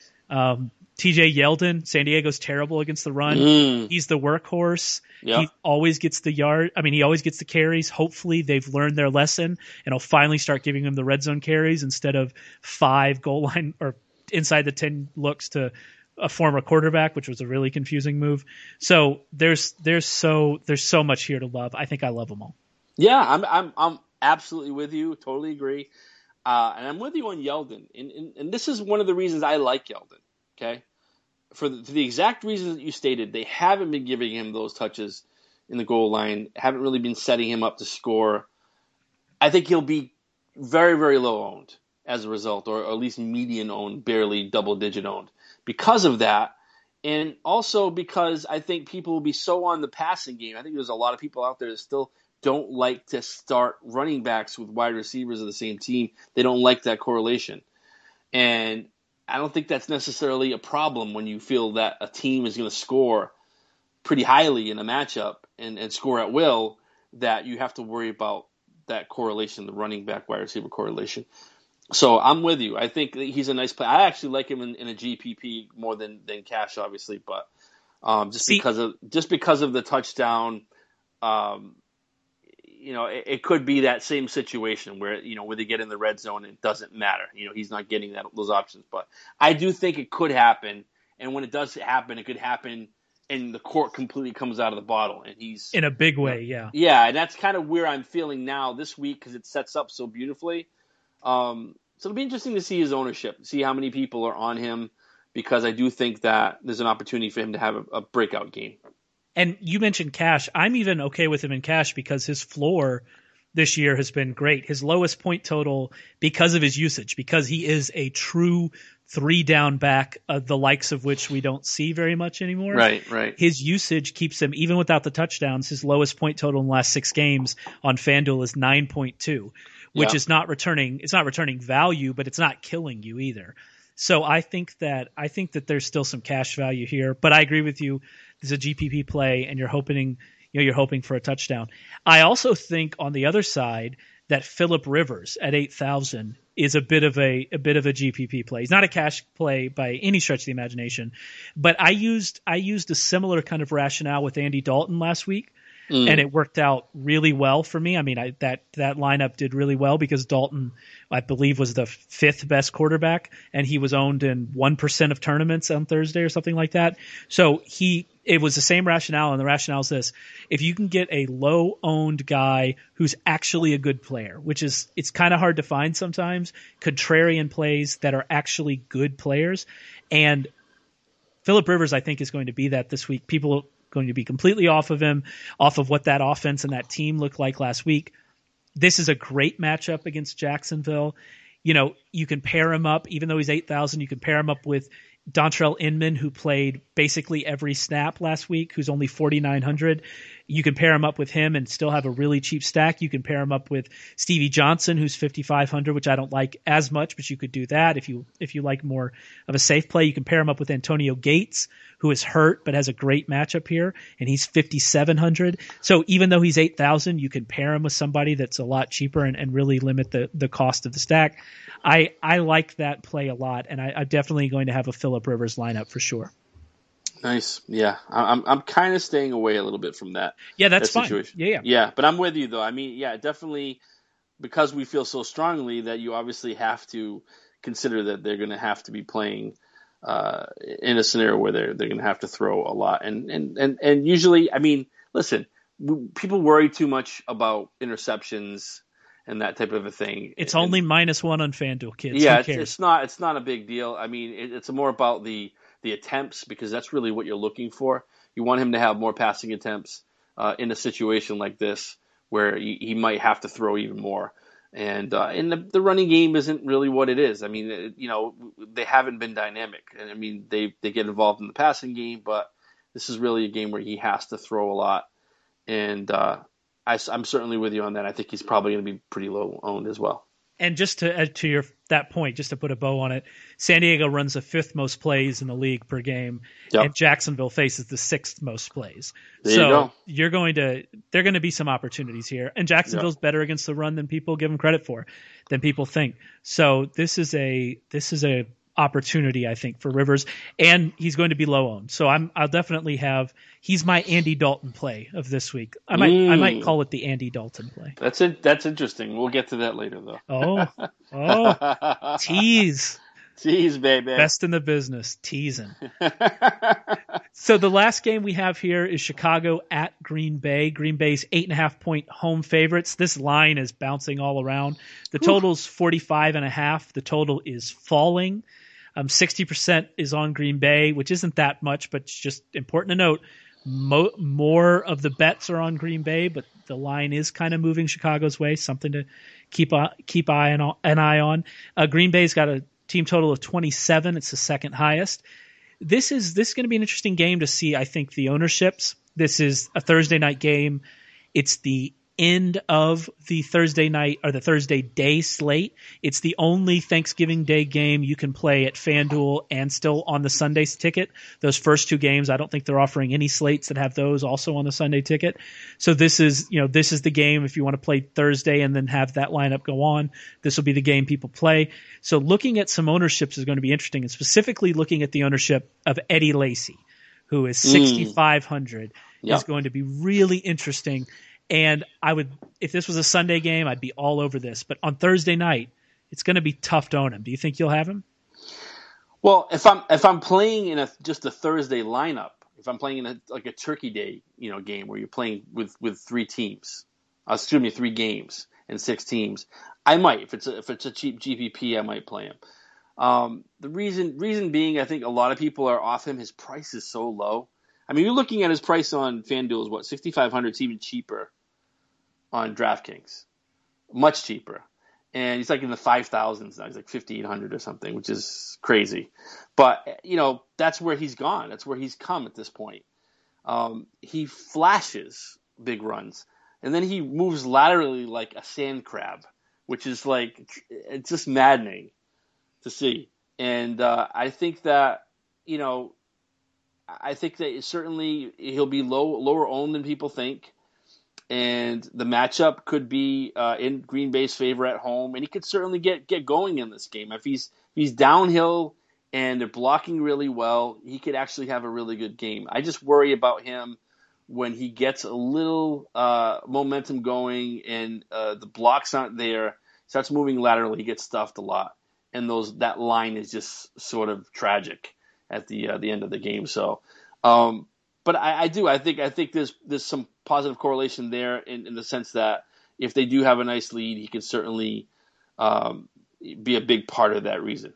TJ Yeldon, San Diego's terrible against the run. He's the workhorse. Yep. He always gets the he always gets the carries. Hopefully they've learned their lesson and he'll finally start giving him the red zone carries instead of 5 goal line or inside the 10 looks to a former quarterback, which was a really confusing move. So there's so much here to love. I think I love them all. Yeah, I'm absolutely with you. Totally agree. And I'm with you on Yeldon. And this is one of the reasons I like Yeldon. Okay. For the exact reasons that you stated, they haven't been giving him those touches in the goal line, haven't really been setting him up to score. I think he'll be very, very low owned. as a result, or at least median owned, barely double-digit owned because of that. And also because I think people will be so on the passing game. I think there's a lot of people out there that still don't like to start running backs with wide receivers of the same team. They don't like that correlation. And I don't think that's necessarily a problem when you feel that a team is going to score pretty highly in a matchup and score at will, that you have to worry about that correlation, the running back wide receiver correlation. So I'm with you. I think he's a nice player. I actually like him in a GPP more than Cash, obviously, but because of the touchdown, it could be that same situation where where they get in the red zone and it doesn't matter. He's not getting those options, but I do think it could happen. And when it does happen, it could happen and the cork completely comes out of the bottle, and he's in a big way. Yeah. Yeah. And that's kind of where I'm feeling now this week, because it sets up so beautifully. So it'll be interesting to see his ownership, see how many people are on him, because I do think that there's an opportunity for him to have a breakout game. And you mentioned Cash. I'm even okay with him in Cash because his floor this year has been great. His lowest point total, because of his usage, because he is a true 3-down back, the likes of which we don't see very much anymore. Right. His usage keeps him, even without the touchdowns, his lowest point total in the last 6 games on FanDuel is 9.2. Which is not returning. It's not returning value, but it's not killing you either. So I think that there's still some cash value here. But I agree with you. There's a GPP play, and you're hoping for a touchdown. I also think on the other side that Phillip Rivers at 8,000 is a bit of a GPP play. He's not a cash play by any stretch of the imagination, but I used a similar kind of rationale with Andy Dalton last week. And it worked out really well for me. I mean, that lineup did really well because Dalton, I believe, was the 5th best quarterback, and he was owned in 1% of tournaments on Thursday or something like that. So it was the same rationale, and the rationale is this: if you can get a low-owned guy who's actually a good player, it's kind of hard to find sometimes, contrarian plays that are actually good players, and Phillip Rivers, I think, is going to be that this week. People going to be completely off of him, off of what that offense and that team looked like last week. This is a great matchup against Jacksonville. You can pair him up, even though he's 8,000, you can pair him up with Dontrell Inman, who played basically every snap last week, who's only 4,900. You can pair him up with him and still have a really cheap stack. You can pair him up with Stevie Johnson, who's 5,500, which I don't like as much, but you could do that if you like more of a safe play. You can pair him up with Antonio Gates, who is hurt but has a great matchup here, and he's 5,700. So even though he's 8,000, you can pair him with somebody that's a lot cheaper and really limit the cost of the stack. I like that play a lot, and I'm definitely going to have a Phillip Rivers lineup for sure. Nice. Yeah. I'm kind of staying away a little bit from that. Yeah, that's that fine. Situation. Yeah. Yeah, but I'm with you, though. I mean, yeah, definitely, because we feel so strongly that you obviously have to consider that they're going to have to be playing in a scenario where they're going to have to throw a lot. And usually, I mean, listen, people worry too much about interceptions and that type of a thing. It's only -1 on FanDuel, kids. Yeah, Who cares? it's not a big deal. I mean, it's more about the attempts, because that's really what you're looking for. You want him to have more passing attempts in a situation like this where he might have to throw even more. And the running game isn't really what it is. I mean, they haven't been dynamic. And I mean, they get involved in the passing game, but this is really a game where he has to throw a lot. And I'm certainly with you on that. I think he's probably going to be pretty low owned as well. And just to add to that point, just to put a bow on it, San Diego runs the 5th most plays in the league per game, and Jacksonville faces the 6th most plays. There you go. There are going to be some opportunities here, and Jacksonville's better against the run than people give them credit for, than people think. So this is a opportunity, I think, for Rivers, and he's going to be low owned. So I'll definitely have. He's my Andy Dalton play of this week. I might call it the Andy Dalton play. That's it. That's interesting. We'll get to that later, though. Oh, tease, baby, best in the business, teasing. So the last game we have here is Chicago at Green Bay. Green Bay's 8.5-point home favorites. This line is bouncing all around. The total's 45.5. The total is falling. 60% is on Green Bay, which isn't that much, but it's just important to note. more of the bets are on Green Bay, but the line is kind of moving Chicago's way. Something to keep an eye on. Green Bay's got a team total of 27. It's the second highest. This is going to be an interesting game to see. I think the ownerships. This is a Thursday night game. It's the end of the Thursday night or the Thursday day slate. It's the only Thanksgiving Day game you can play at FanDuel and still on the Sunday ticket. Those first two games, I don't think they're offering any slates that have those also on the Sunday ticket. So this is the game if you want to play Thursday and then have that lineup go on. This will be the game people play. So looking at some ownerships is going to be interesting, and specifically looking at the ownership of Eddie Lacy, who is 6,500, is going to be really interesting. And if this was a Sunday game, I'd be all over this. But on Thursday night, it's going to be tough to own him. Do you think you'll have him? Well, if I'm playing in just a Thursday lineup, if I'm playing in a Turkey Day, game where you're playing with three teams, three games and 6 teams, I might. If it's a cheap GPP, I might play him. The reason being, I think a lot of people are off him. His price is so low. I mean, you're looking at his price on FanDuel is what, 6,500. It's even cheaper on DraftKings, much cheaper, and he's like in the 5,000s now. He's like 5,800 or something, which is crazy. But that's where he's gone. That's where he's come at this point. He flashes big runs, and then he moves laterally like a sand crab, which is like it's just maddening to see. And I think that certainly he'll be lower owned than people think. And the matchup could be in Green Bay's favor at home, and he could certainly get going in this game. If he's downhill and they're blocking really well, he could actually have a really good game. I just worry about him when he gets a little momentum going and the blocks aren't there, starts moving laterally, he gets stuffed a lot, and that line is just sort of tragic at the end of the game. So. But I think there's some positive correlation there in the sense that if they do have a nice lead, he can certainly be a big part of that reason.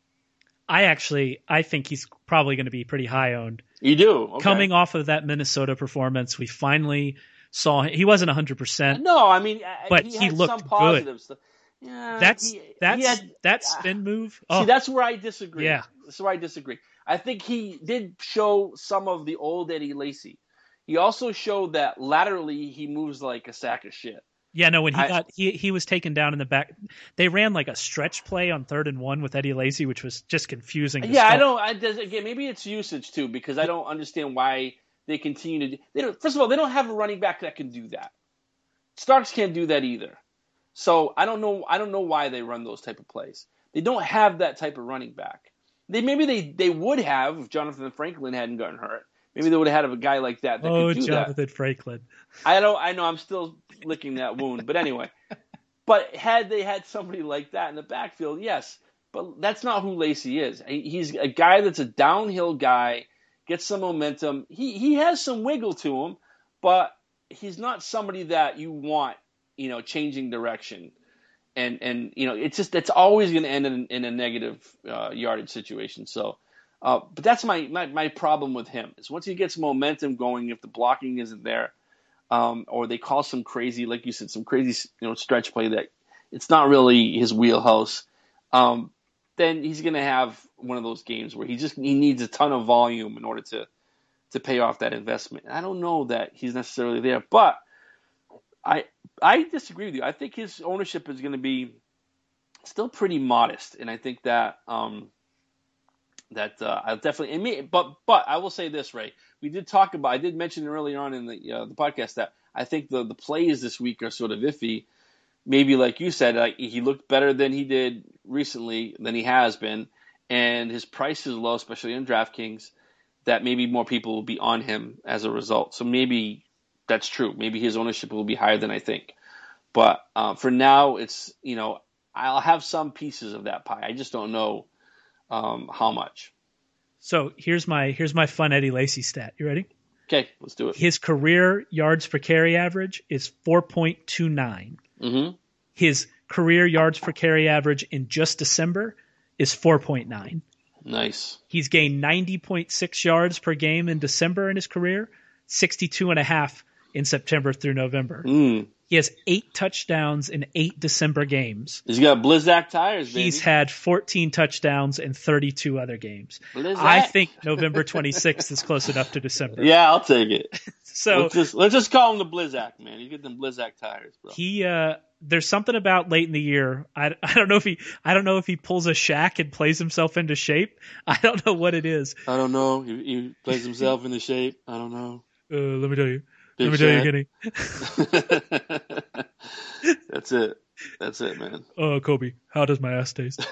I think he's probably going to be pretty high owned. You do? Okay. Coming off of that Minnesota performance, we finally saw him. He wasn't 100%. No, I mean, but he looked some positive stuff. Yeah, that spin move. Oh. See, that's where I disagree. Yeah. That's where I disagree. I think he did show some of the old Eddie Lacy. He also showed that laterally he moves like a sack of shit. Yeah, no, when he was taken down in the back, they ran like a stretch play on 3rd and 1 with Eddie Lacy, which was just confusing. Again, maybe it's usage too, because I don't understand why they continue to. First of all, they don't have a running back that can do that. Starks can't do that either. So I don't know why they run those type of plays. They don't have that type of running back. They would have if Jonathan Franklin hadn't gotten hurt. Maybe they would have had a guy like that could do Jonathan that. Franklin. I know. I'm still licking that wound. But anyway, had they had somebody like that in the backfield, yes. But that's not who Lacy is. He's a guy that's a downhill guy, gets some momentum. He has some wiggle to him, but he's not somebody that you want, changing direction. And it's always going to end in a negative yardage situation. So, but that's my problem with him is once he gets momentum going, if the blocking isn't there, or they call some crazy, like you said, some crazy stretch play that it's not really his wheelhouse, then he's going to have one of those games where he needs a ton of volume in order to pay off that investment. I don't know that he's necessarily there, but I disagree with you. I think his ownership is going to be still pretty modest, and I think that I'll definitely. But I will say this, Ray. I did mention earlier on in the podcast that I think the plays this week are sort of iffy. Maybe like you said, he looked better than he did recently than he has been, and his price is low, especially on DraftKings. That maybe more people will be on him as a result. So maybe. That's true. Maybe his ownership will be higher than I think. But for now, it's, I'll have some pieces of that pie. I just don't know how much. So here's my fun Eddie Lacy stat. You ready? Okay, let's do it. His career yards per carry average is 4.29. Mm-hmm. His career yards per carry average in just December is 4.9. Nice. He's gained 90.6 yards per game in December in his career. 62.5 in September through November. Mm. He has 8 touchdowns in 8 December games. He's got Blizzak tires, baby. He's had 14 touchdowns in 32 other games. Blizzak. I think November 26th is close enough to December. Yeah, I'll take it. So let's just call him the Blizzak, man. You get them Blizzak tires, bro. There's something about late in the year. I don't know if he pulls a Shaq and plays himself into shape. I don't know what it is. I don't know. He plays himself into shape. I don't know. Let me tell you. Big Let me tell you, Kenny. That's it, man. Oh, Kobe, how does my ass taste?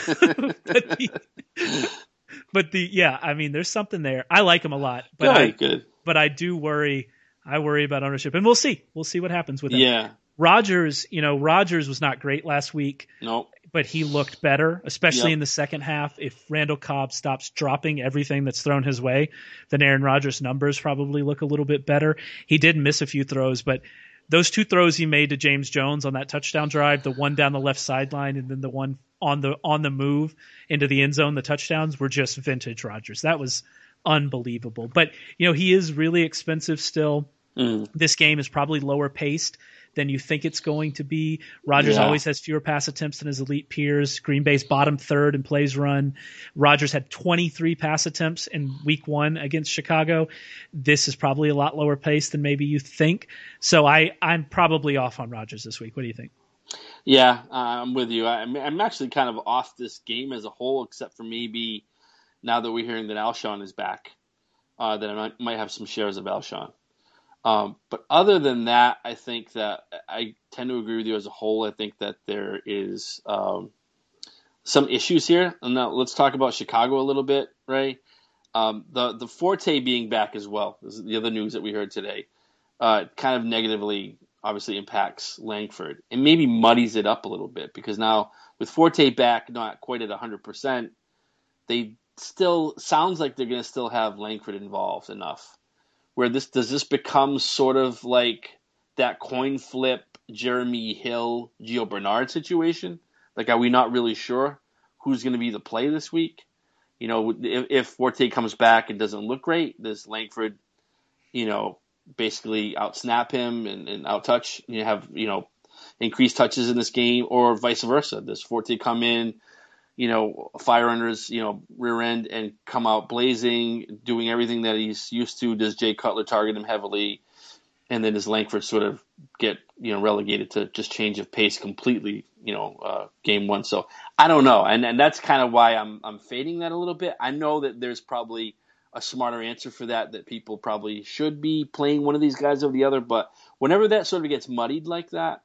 Yeah, I mean, there's something there. I like him a lot, but good. But I do worry. I worry about ownership, and we'll see. We'll see what happens with him. Yeah. Rodgers was not great last week. Nope. But he looked better, especially in the second half. If Randall Cobb stops dropping everything that's thrown his way, then Aaron Rodgers' numbers probably look a little bit better. He did miss a few throws, but those 2 throws he made to James Jones on that touchdown drive, the one down the left sideline and then the one on the move into the end zone, the touchdowns were just vintage Rodgers. That was unbelievable. But, he is really expensive still. This game is probably lower paced than you think it's going to be. Rodgers always has fewer pass attempts than his elite peers. Green Bay's bottom third in plays run. Rodgers had 23 pass attempts in week 1 against Chicago. This is probably a lot lower paced than maybe you think. So I'm probably off on Rodgers this week. What do you think? Yeah, I'm with you. I'm actually kind of off this game as a whole, except for maybe now that we're hearing that Alshon is back, that I might have some shares of Alshon. But other than that, I think that I tend to agree with you as a whole. I think that there is some issues here. And now let's talk about Chicago a little bit, Ray. The Forte being back as well. This is the other news that we heard today. Kind of negatively, obviously, impacts Langford and maybe muddies it up a little bit because now with Forte back, not quite at 100%, they still sounds like they're going to still have Langford involved enough. Where does this become sort of like that coin flip Jeremy Hill, Gio Bernard situation? Like, are we not really sure who's going to be the play this week? If Forte comes back and doesn't look great, does Langford, basically outsnap him and outtouch, have, increased touches in this game, or vice versa? Does Forte come in, fire under his, rear end and come out blazing, doing everything that he's used to? Does Jay Cutler target him heavily? And then does Langford sort of get, relegated to just change of pace completely, game 1? So I don't know. And that's kind of why I'm fading that a little bit. I know that there's probably a smarter answer for that people probably should be playing one of these guys over the other. But whenever that sort of gets muddied like that,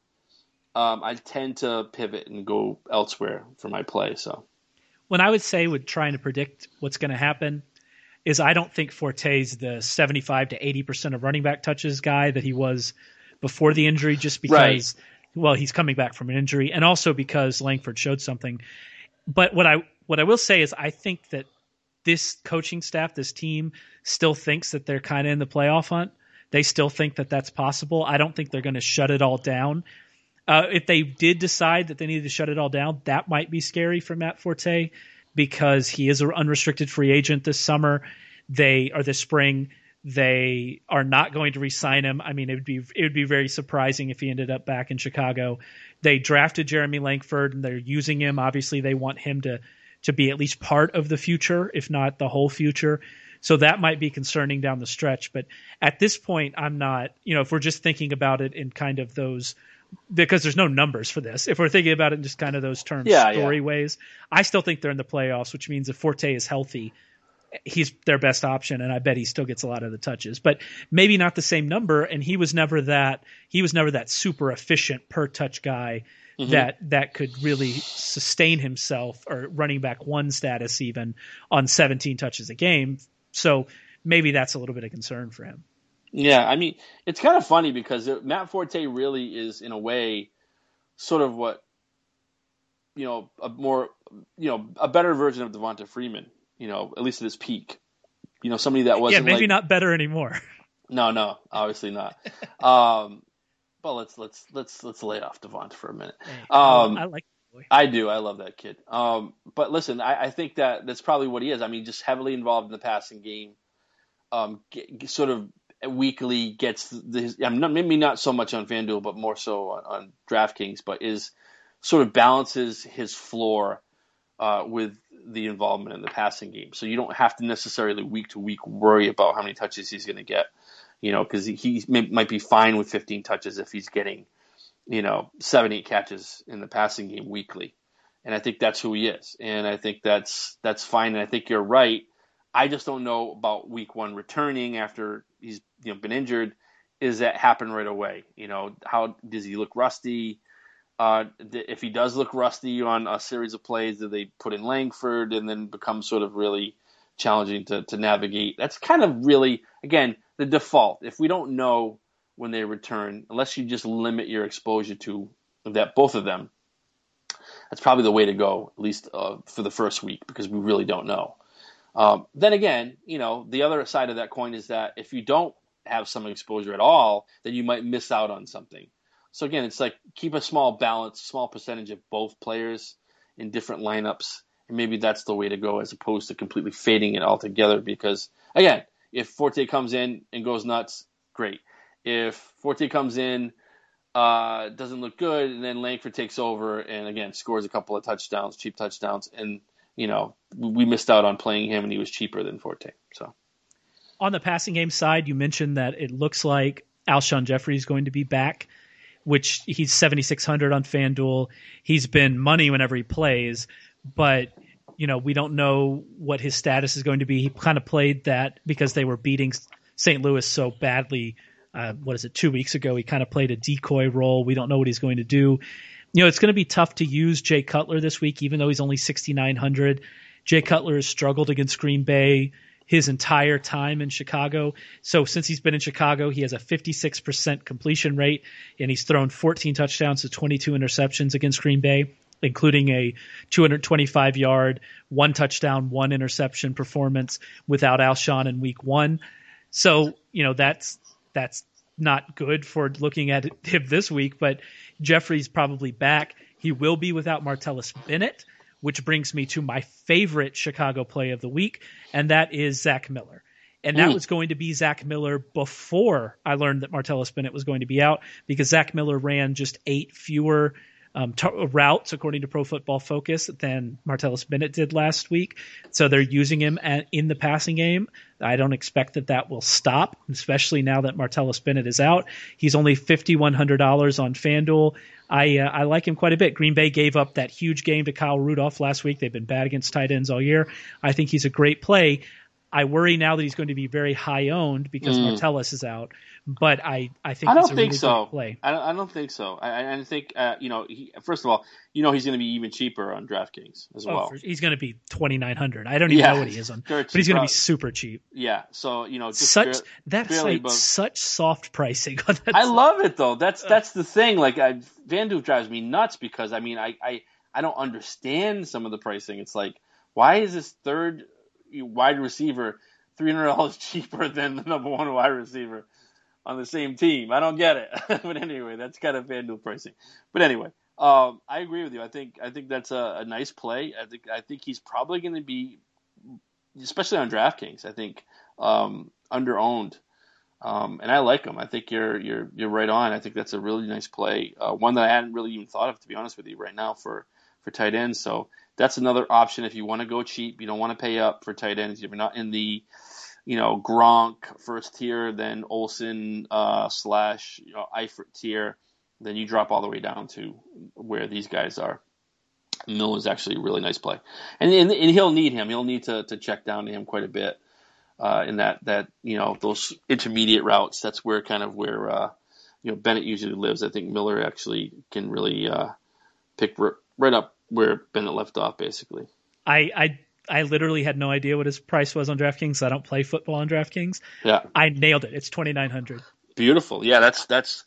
I tend to pivot and go elsewhere for my play. So, when I would say with trying to predict what's going to happen is I don't think Forte's the 75 to 80% of running back touches guy that he was before the injury, just because, well, he's coming back from an injury, and also because Langford showed something. But what I will say is I think that this coaching staff, this team, still thinks that they're kind of in the playoff hunt. They still think that that's possible. I don't think they're going to shut it all down. If they did decide that they needed to shut it all down, that might be scary for Matt Forte because he is an unrestricted free agent this summer. This spring. They are not going to re-sign him. I mean, it would be very surprising if he ended up back in Chicago. They drafted Jeremy Langford and they're using him. Obviously, they want him to be at least part of the future, if not the whole future. So that might be concerning down the stretch. But at this point, I'm not, if we're just thinking about it in kind of those, because there's no numbers for this. If we're thinking about it in just kind of those terms, story ways, I still think they're in the playoffs, which means if Forte is healthy, he's their best option, and I bet he still gets a lot of the touches, but maybe not the same number. And he was never that super efficient per touch guy that could really sustain himself or running back 1 status even on 17 touches a game. So maybe that's a little bit of concern for him. Yeah, I mean, it's kind of funny because Matt Forte really is, in a way, sort of what, a better version of Devonta Freeman, at least at his peak. Somebody that wasn't maybe not better anymore. No, obviously not. But let's lay off Devonta for a minute. I like that boy. I do. I love that kid. But listen, I think that's probably what he is. I mean, just heavily involved in the passing game. Sort of weekly gets maybe not so much on FanDuel, but more so on DraftKings, but is sort of balances his floor with the involvement in the passing game. So you don't have to necessarily week to week worry about how many touches he's going to get, because he might be fine with 15 touches if he's getting, 7-8 catches in the passing game weekly. And I think that's who he is. And I think that's fine. And I think you're right. I just don't know about week one returning after he's been injured. Is that happen right away? How does he look rusty? If he does look rusty on a series of plays, do they put in Langford and then become sort of really challenging to navigate? That's kind of really, again, the default. If we don't know when they return, unless you just limit your exposure to that, both of them, that's probably the way to go, at least for the first week, because we really don't know. Then again, the other side of that coin is that if you don't have some exposure at all, then you might miss out on something. So again, it's like keep a small balance, small percentage of both players in different lineups, and maybe that's the way to go as opposed to completely fading it altogether. Because again, if Forte comes in and goes nuts, great. If Forte comes in, doesn't look good, and then Langford takes over and again scores a couple of touchdowns, cheap touchdowns, and we missed out on playing him, and he was cheaper than Forte. So, on the passing game side, you mentioned that it looks like Alshon Jeffrey is going to be back, which he's 7,600 on FanDuel. He's been money whenever he plays, but we don't know what his status is going to be. He kind of played that because they were beating St. Louis so badly. 2 weeks ago? He kind of played a decoy role. We don't know what he's going to do. It's going to be tough to use Jay Cutler this week, even though he's only 6,900. Jay Cutler has struggled against Green Bay his entire time in Chicago. So since he's been in Chicago, he has a 56% completion rate, and he's thrown 14 touchdowns to 22 interceptions against Green Bay, including a 225-yard, 1 touchdown, 1 interception performance without Alshon in week 1. So, that's not good for looking at him this week, but Jeffrey's probably back. He will be without Martellus Bennett, which brings me to my favorite Chicago play of the week, and that is Zach Miller. And that was going to be Zach Miller before I learned that Martellus Bennett was going to be out, because Zach Miller ran just 8 fewer routes, according to Pro Football Focus, than Martellus Bennett did last week. So they're using him in the passing game. I don't expect that will stop, especially now that Martellus Bennett is out. He's only $5,100 on FanDuel. I like him quite a bit. Green Bay gave up that huge game to Kyle Rudolph last week. They've been bad against tight ends all year. I think he's a great play. I worry now that he's going to be very high owned because Martellus is out, but I think I don't it's a think really so. great play. I don't think so. I think first of all, he's going to be even cheaper on DraftKings as well. He's going to be 2,900. I don't even know what he is on, but he's going to be super cheap. Yeah. So just such soft pricing on that. I love it though. That's the thing. Like FanDuel drives me nuts because I don't understand some of the pricing. It's like, why is this third wide receiver $300 cheaper than the number one wide receiver on the same team? I don't get it. But anyway, that's kind of FanDuel pricing. But anyway, I agree with you. I think that's a nice play. I think he's probably going to be, especially on DraftKings, I think under-owned. And I like him. I think you're right on. I think that's a really nice play. One that I hadn't really even thought of, to be honest with you, right now for tight ends. So that's another option if you want to go cheap. You don't want to pay up for tight ends. If you're not in the, Gronk first tier, then Olsen / Eifert tier, then you drop all the way down to where these guys are. Mill is actually a really nice play, and he'll need him. He'll need to check down to him quite a bit in that those intermediate routes. That's where Bennett usually lives. I think Miller actually can really pick right up where Bennett left off, basically. I literally had no idea what his price was on DraftKings. I don't play football on DraftKings. Yeah, I nailed it. It's 2,900. Beautiful. Yeah, that's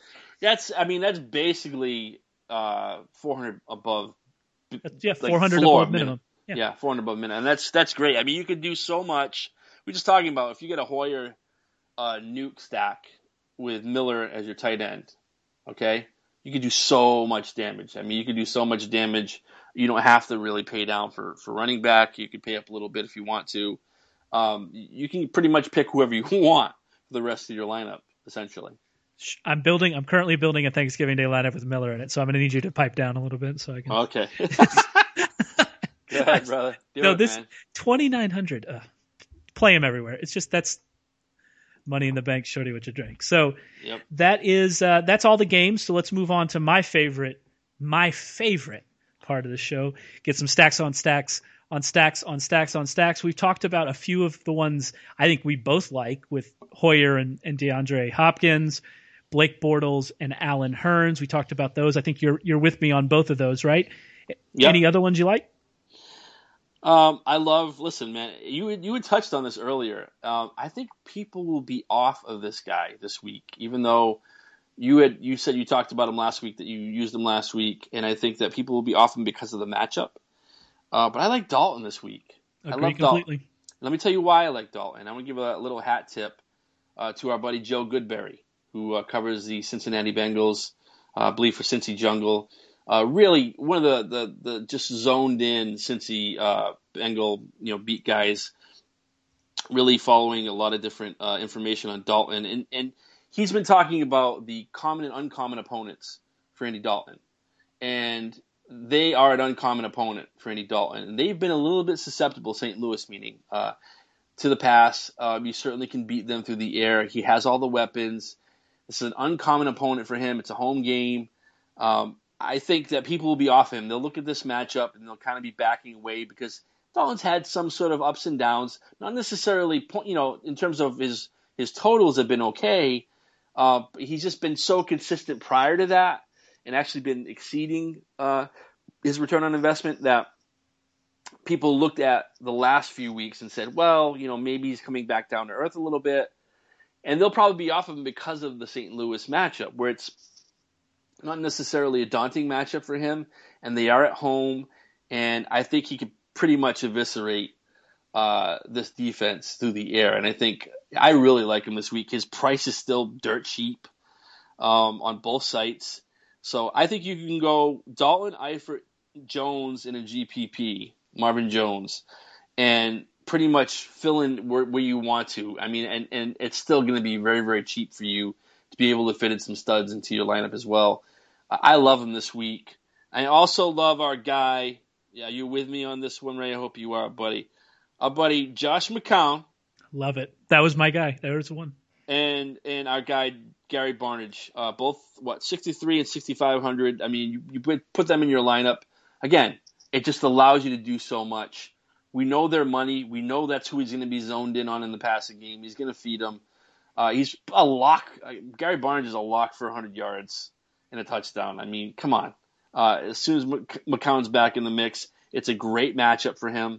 basically 400 above. Yeah, 400 above minimum. Yeah, 400 above minimum, and that's great. I mean, you could do so much. We're just talking about if you get a Hoyer nuke stack with Miller as your tight end, okay, you could do so much damage. I mean, you could do so much damage. You don't have to really pay down for running back. You could pay up a little bit if you want to. You can pretty much pick whoever you want for the rest of your lineup, essentially. I'm currently building a Thanksgiving Day lineup with Miller in it, so I'm going to need you to pipe down a little bit so I can. Okay. Go ahead, brother. This man. 2,900. Play him everywhere. It's just that's money in the bank. Shorty what you drink. So yep. That's all the games. So let's move on to my favorite part of the show. Get some stacks on stacks on stacks on stacks on stacks. We've talked about a few of the ones I think we both like with Hoyer and DeAndre Hopkins, Blake Bortles and Allen Hurns. We talked about those. I think you're with me on both of those, right? Yep. Any other ones you like? Listen, man, you had touched on this earlier. I think people will be off of this guy this week, even though you said you talked about him last week, that you used him last week, and I think that people will be off him because of the matchup. But I like Dalton this week. Agree I love completely. Dalton. Let me tell you why I like Dalton. I'm going to give a little hat tip to our buddy Joe Goodberry, who covers the Cincinnati Bengals, I believe for Cincy Jungle. Really, one of the just zoned in Cincy Bengal beat guys, really following a lot of different information on Dalton, and he's been talking about the common and uncommon opponents for Andy Dalton, and they are an uncommon opponent for Andy Dalton, and they've been a little bit susceptible, St. Louis meaning, to the pass. You certainly can beat them through the air. He has all the weapons. This is an uncommon opponent for him. It's a home game. I think that people will be off him. They'll look at this matchup and they'll kind of be backing away because Dalton's had some sort of ups and downs, not necessarily, in terms of his totals have been okay. But he's just been so consistent prior to that and actually been exceeding his return on investment that people looked at the last few weeks and said, well, maybe he's coming back down to earth a little bit. And they'll probably be off of him because of the St. Louis matchup, where it's not necessarily a daunting matchup for him, and they are at home, and I think he could pretty much eviscerate this defense through the air. And I really like him this week. His price is still dirt cheap on both sites. So I think you can go Dalton, Eifert, Jones in a GPP, Marvin Jones, and pretty much fill in where you want to. I mean, and it's still going to be very, very cheap for you to be able to fit in some studs into your lineup as well. I love him this week. I also love our guy. Yeah, you with me on this one, Ray? I hope you are, buddy. Our buddy Josh McCown. Love it. That was my guy. There was the one. And our guy Gary Barnidge. Both 63 and 6,500. I mean, you put them in your lineup. Again, it just allows you to do so much. We know their money. We know that's who he's going to be zoned in on in the passing game. He's going to feed them. He's a lock. Gary Barnidge is a lock for 100 yards and a touchdown. I mean, come on. As soon as McCown's back in the mix, it's a great matchup for him.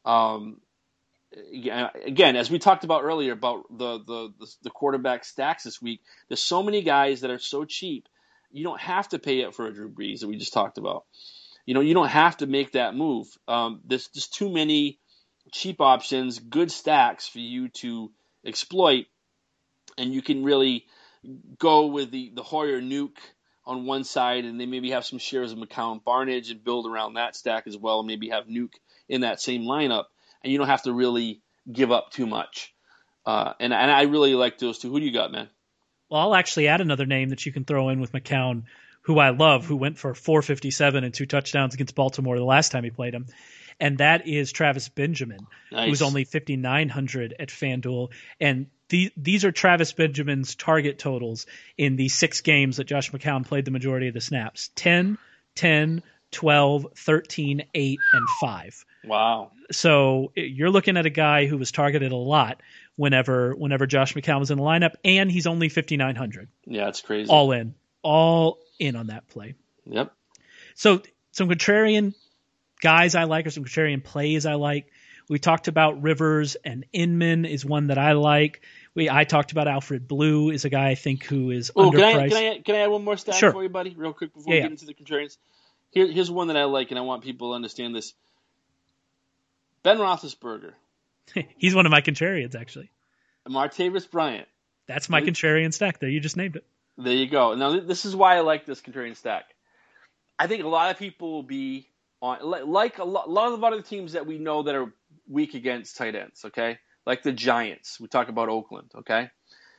Again, as we talked about earlier about the quarterback stacks this week, there's so many guys that are so cheap. You don't have to pay up for a Drew Brees that we just talked about. You don't have to make that move. There's just too many cheap options, good stacks for you to exploit, and you can really go with the Hoyer Nuke on one side, and they maybe have some shares of McCown Barnidge and build around that stack as well, and maybe have Nuke in that same lineup, and you don't have to really give up too much. And I really like those two. Who do you got, man? Well, I'll actually add another name that you can throw in with McCown, who I love, who went for 457 and 2 touchdowns against Baltimore the last time he played him. And that is Travis Benjamin, who's only 5,900 at FanDuel. And these are Travis Benjamin's target totals in the 6 games that Josh McCown played the majority of the snaps. 10, 10, 12, 13, 8, and 5. Wow. So you're looking at a guy who was targeted a lot whenever Josh McCown was in the lineup, and he's only 5,900. Yeah, it's crazy. All in on that play. Yep. So some contrarian guys I like, or some contrarian plays I like. We talked about Rivers, and Inman is one that I like. I talked about Alfred Blue is a guy I think who is underpriced. Can I add one more stat for you, buddy, real quick before we get into the contrarians? Here's one that I like, and I want people to understand this. Ben Roethlisberger. He's one of my contrarians, actually. Martavis Bryant. That's my contrarian stack there. You just named it. There you go. Now, this is why I like this contrarian stack. I think a lot of people will be on, like a lot of other teams that we know that are weak against tight ends, okay? Like the Giants. We talk about Oakland, okay?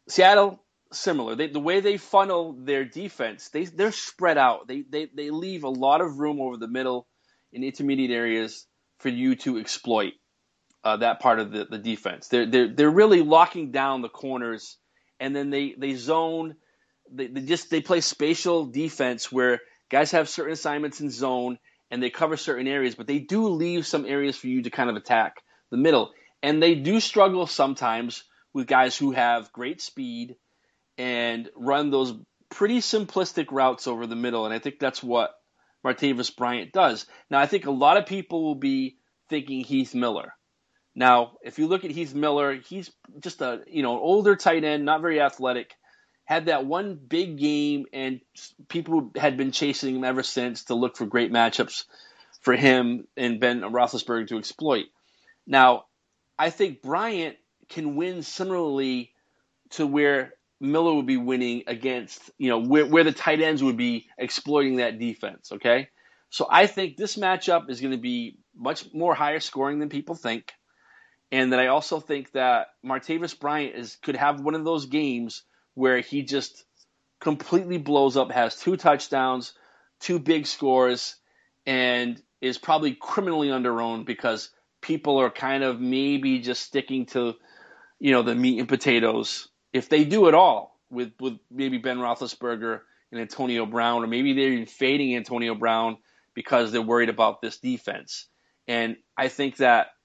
Seattle, similar. The way they funnel their defense, they're spread out. They leave a lot of room over the middle and intermediate areas for you to exploit that part of the defense. They're really locking down the corners, and then they zone. They play spatial defense where guys have certain assignments in zone and they cover certain areas, but they do leave some areas for you to kind of attack the middle. And they do struggle sometimes with guys who have great speed and run those pretty simplistic routes over the middle. And I think that's what Martavis Bryant does. Now, I think a lot of people will be thinking Heath Miller. Now, if you look at Heath Miller, he's just an older tight end, not very athletic. Had that one big game, and people had been chasing him ever since to look for great matchups for him and Ben Roethlisberger to exploit. Now, I think Bryant can win similarly to where Miller would be winning against, where the tight ends would be exploiting that defense, okay? So I think this matchup is going to be much more higher scoring than people think, and that I also think that Martavis Bryant could have one of those games where he just completely blows up, has 2 touchdowns, 2 big scores, and is probably criminally underowned because people are kind of maybe just sticking to, the meat and potatoes, if they do at all, with maybe Ben Roethlisberger and Antonio Brown, or maybe they're even fading Antonio Brown because they're worried about this defense. And I think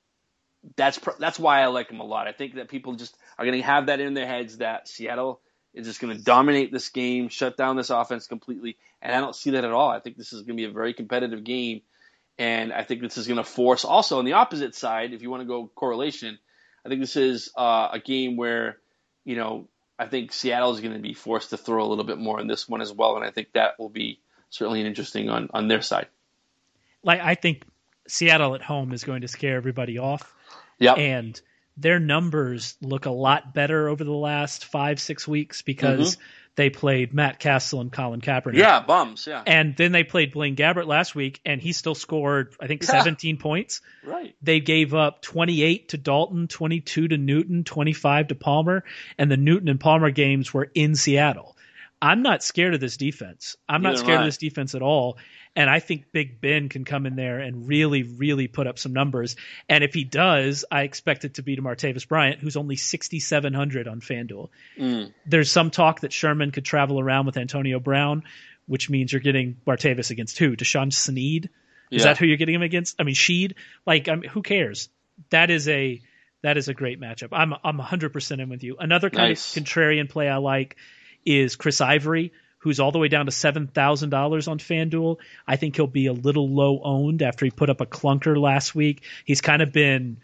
that's why I like him a lot. I think that people just are going to have that in their heads that Seattle is just going to dominate this game, shut down this offense completely, and I don't see that at all. I think this is going to be a very competitive game, and I think this is going to force also on the opposite side, if you want to go correlation, I think this is a game where, I think Seattle is going to be forced to throw a little bit more in this one as well, and I think that will be certainly an interesting on their side. I think Seattle at home is going to scare everybody off. Yep. And their numbers look a lot better over the last 5-6 weeks because they played Matt Castle and Colin Kaepernick. Yeah, bums, yeah. And then they played Blaine Gabbert last week, and he still scored, I think, 17 points. Right. They gave up 28 to Dalton, 22 to Newton, 25 to Palmer, and the Newton and Palmer games were in Seattle. I'm not scared of this defense. I'm not scared of this defense at all. And I think Big Ben can come in there and really, really put up some numbers. And if he does, I expect it to be to Martavis Bryant, who's only 6,700 on FanDuel. There's some talk that Sherman could travel around with Antonio Brown, which means you're getting Martavis against who? Deshaun Sneed? Is that who you're getting him against? I mean, Sheed? Who cares? That is a great matchup. I'm 100% in with you. Another kind of contrarian play I like is Chris Ivory, who's all the way down to $7,000 on FanDuel. I think he'll be a little low owned after he put up a clunker last week. He's kind of been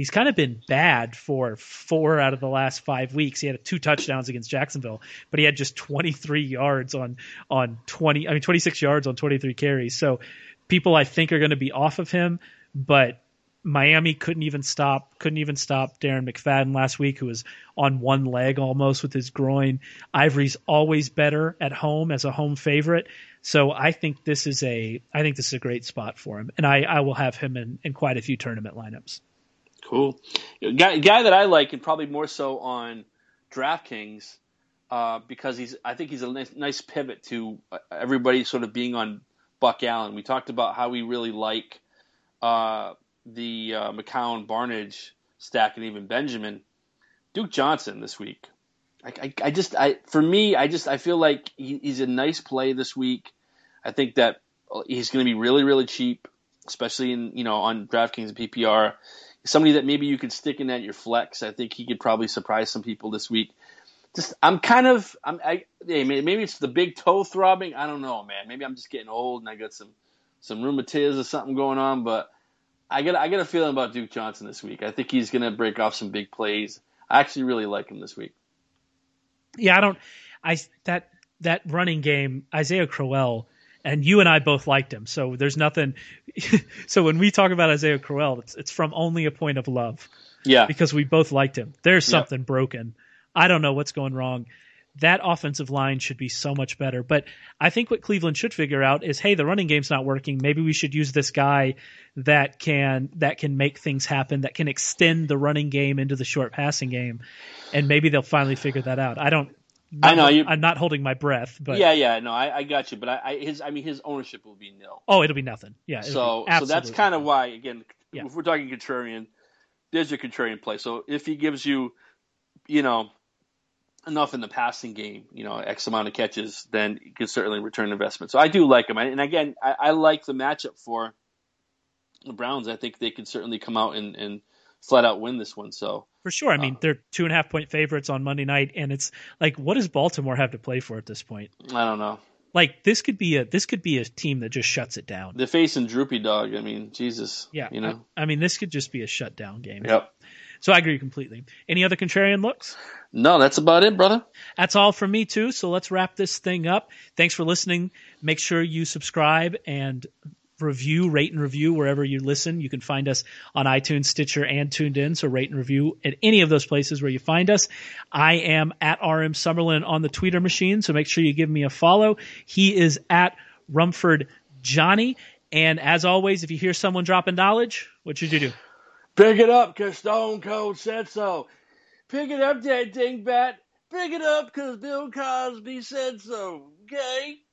bad for 4 out of the last 5 weeks. He had 2 touchdowns against Jacksonville, but he had just 26 yards on 23 carries. So people I think are going to be off of him, but Miami couldn't even stop Darren McFadden last week, who was on one leg almost with his groin. Ivory's always better at home as a home favorite. So I think this is a great spot for him. And I will have him in quite a few tournament lineups. Cool. Guy that I like, and probably more so on DraftKings, because I think he's a nice pivot to everybody sort of being on Buck Allen. We talked about how we really like the McCown, Barnage stack, and even Benjamin. Duke Johnson this week. I feel like he's a nice play this week. I think that he's going to be really, really cheap, especially on DraftKings and PPR. Somebody that maybe you could stick in at your flex. I think he could probably surprise some people this week. Maybe it's the big toe throbbing. I don't know, man. Maybe I'm just getting old and I got some rheumatiz or something going on, but I got a feeling about Duke Johnson this week. I think he's going to break off some big plays. I actually really like him this week. Yeah, that running game, Isaiah Crowell, and you and I both liked him. So there's nothing. So when we talk about Isaiah Crowell, it's from only a point of love. Yeah. Because we both liked him. There's something broken. I don't know what's going wrong. that offensive line should be so much better. But I think what Cleveland should figure out is, hey, the running game's not working. Maybe we should use this guy that can make things happen, that can extend the running game into the short passing game, and maybe they'll finally figure that out. I know I'm not holding my breath, but no, I got you, but his ownership will be nil. Oh, it'll be nothing. Yeah. So that's kind of why, again, if we're talking contrarian, there's your contrarian play. So if he gives you, enough in the passing game, X amount of catches, then you can certainly return investment. So I do like him. And again, I like the matchup for the Browns. I think they can certainly come out and flat out win this one. So for sure. I mean, they're 2.5-point favorites on Monday night, and it's like, what does Baltimore have to play for at this point? I don't know. Like, this could be a team that just shuts it down. They're facing Droopy Dog. I mean, Jesus. Yeah. I mean, this could just be a shutdown game. Yep. So I agree completely. Any other contrarian looks? No, that's about it, brother. That's all from me, too. So let's wrap this thing up. Thanks for listening. Make sure you subscribe and rate and review wherever you listen. You can find us on iTunes, Stitcher, and Tuned In. So rate and review at any of those places where you find us. I am at RM Summerlin on the Twitter machine. So make sure you give me a follow. He is at Rumford Johnny. And as always, if you hear someone dropping knowledge, what should you do? Pick it up, because Stone Cold said so. Pick it up, that dingbat. Pick it up, because Bill Cosby said so. Okay?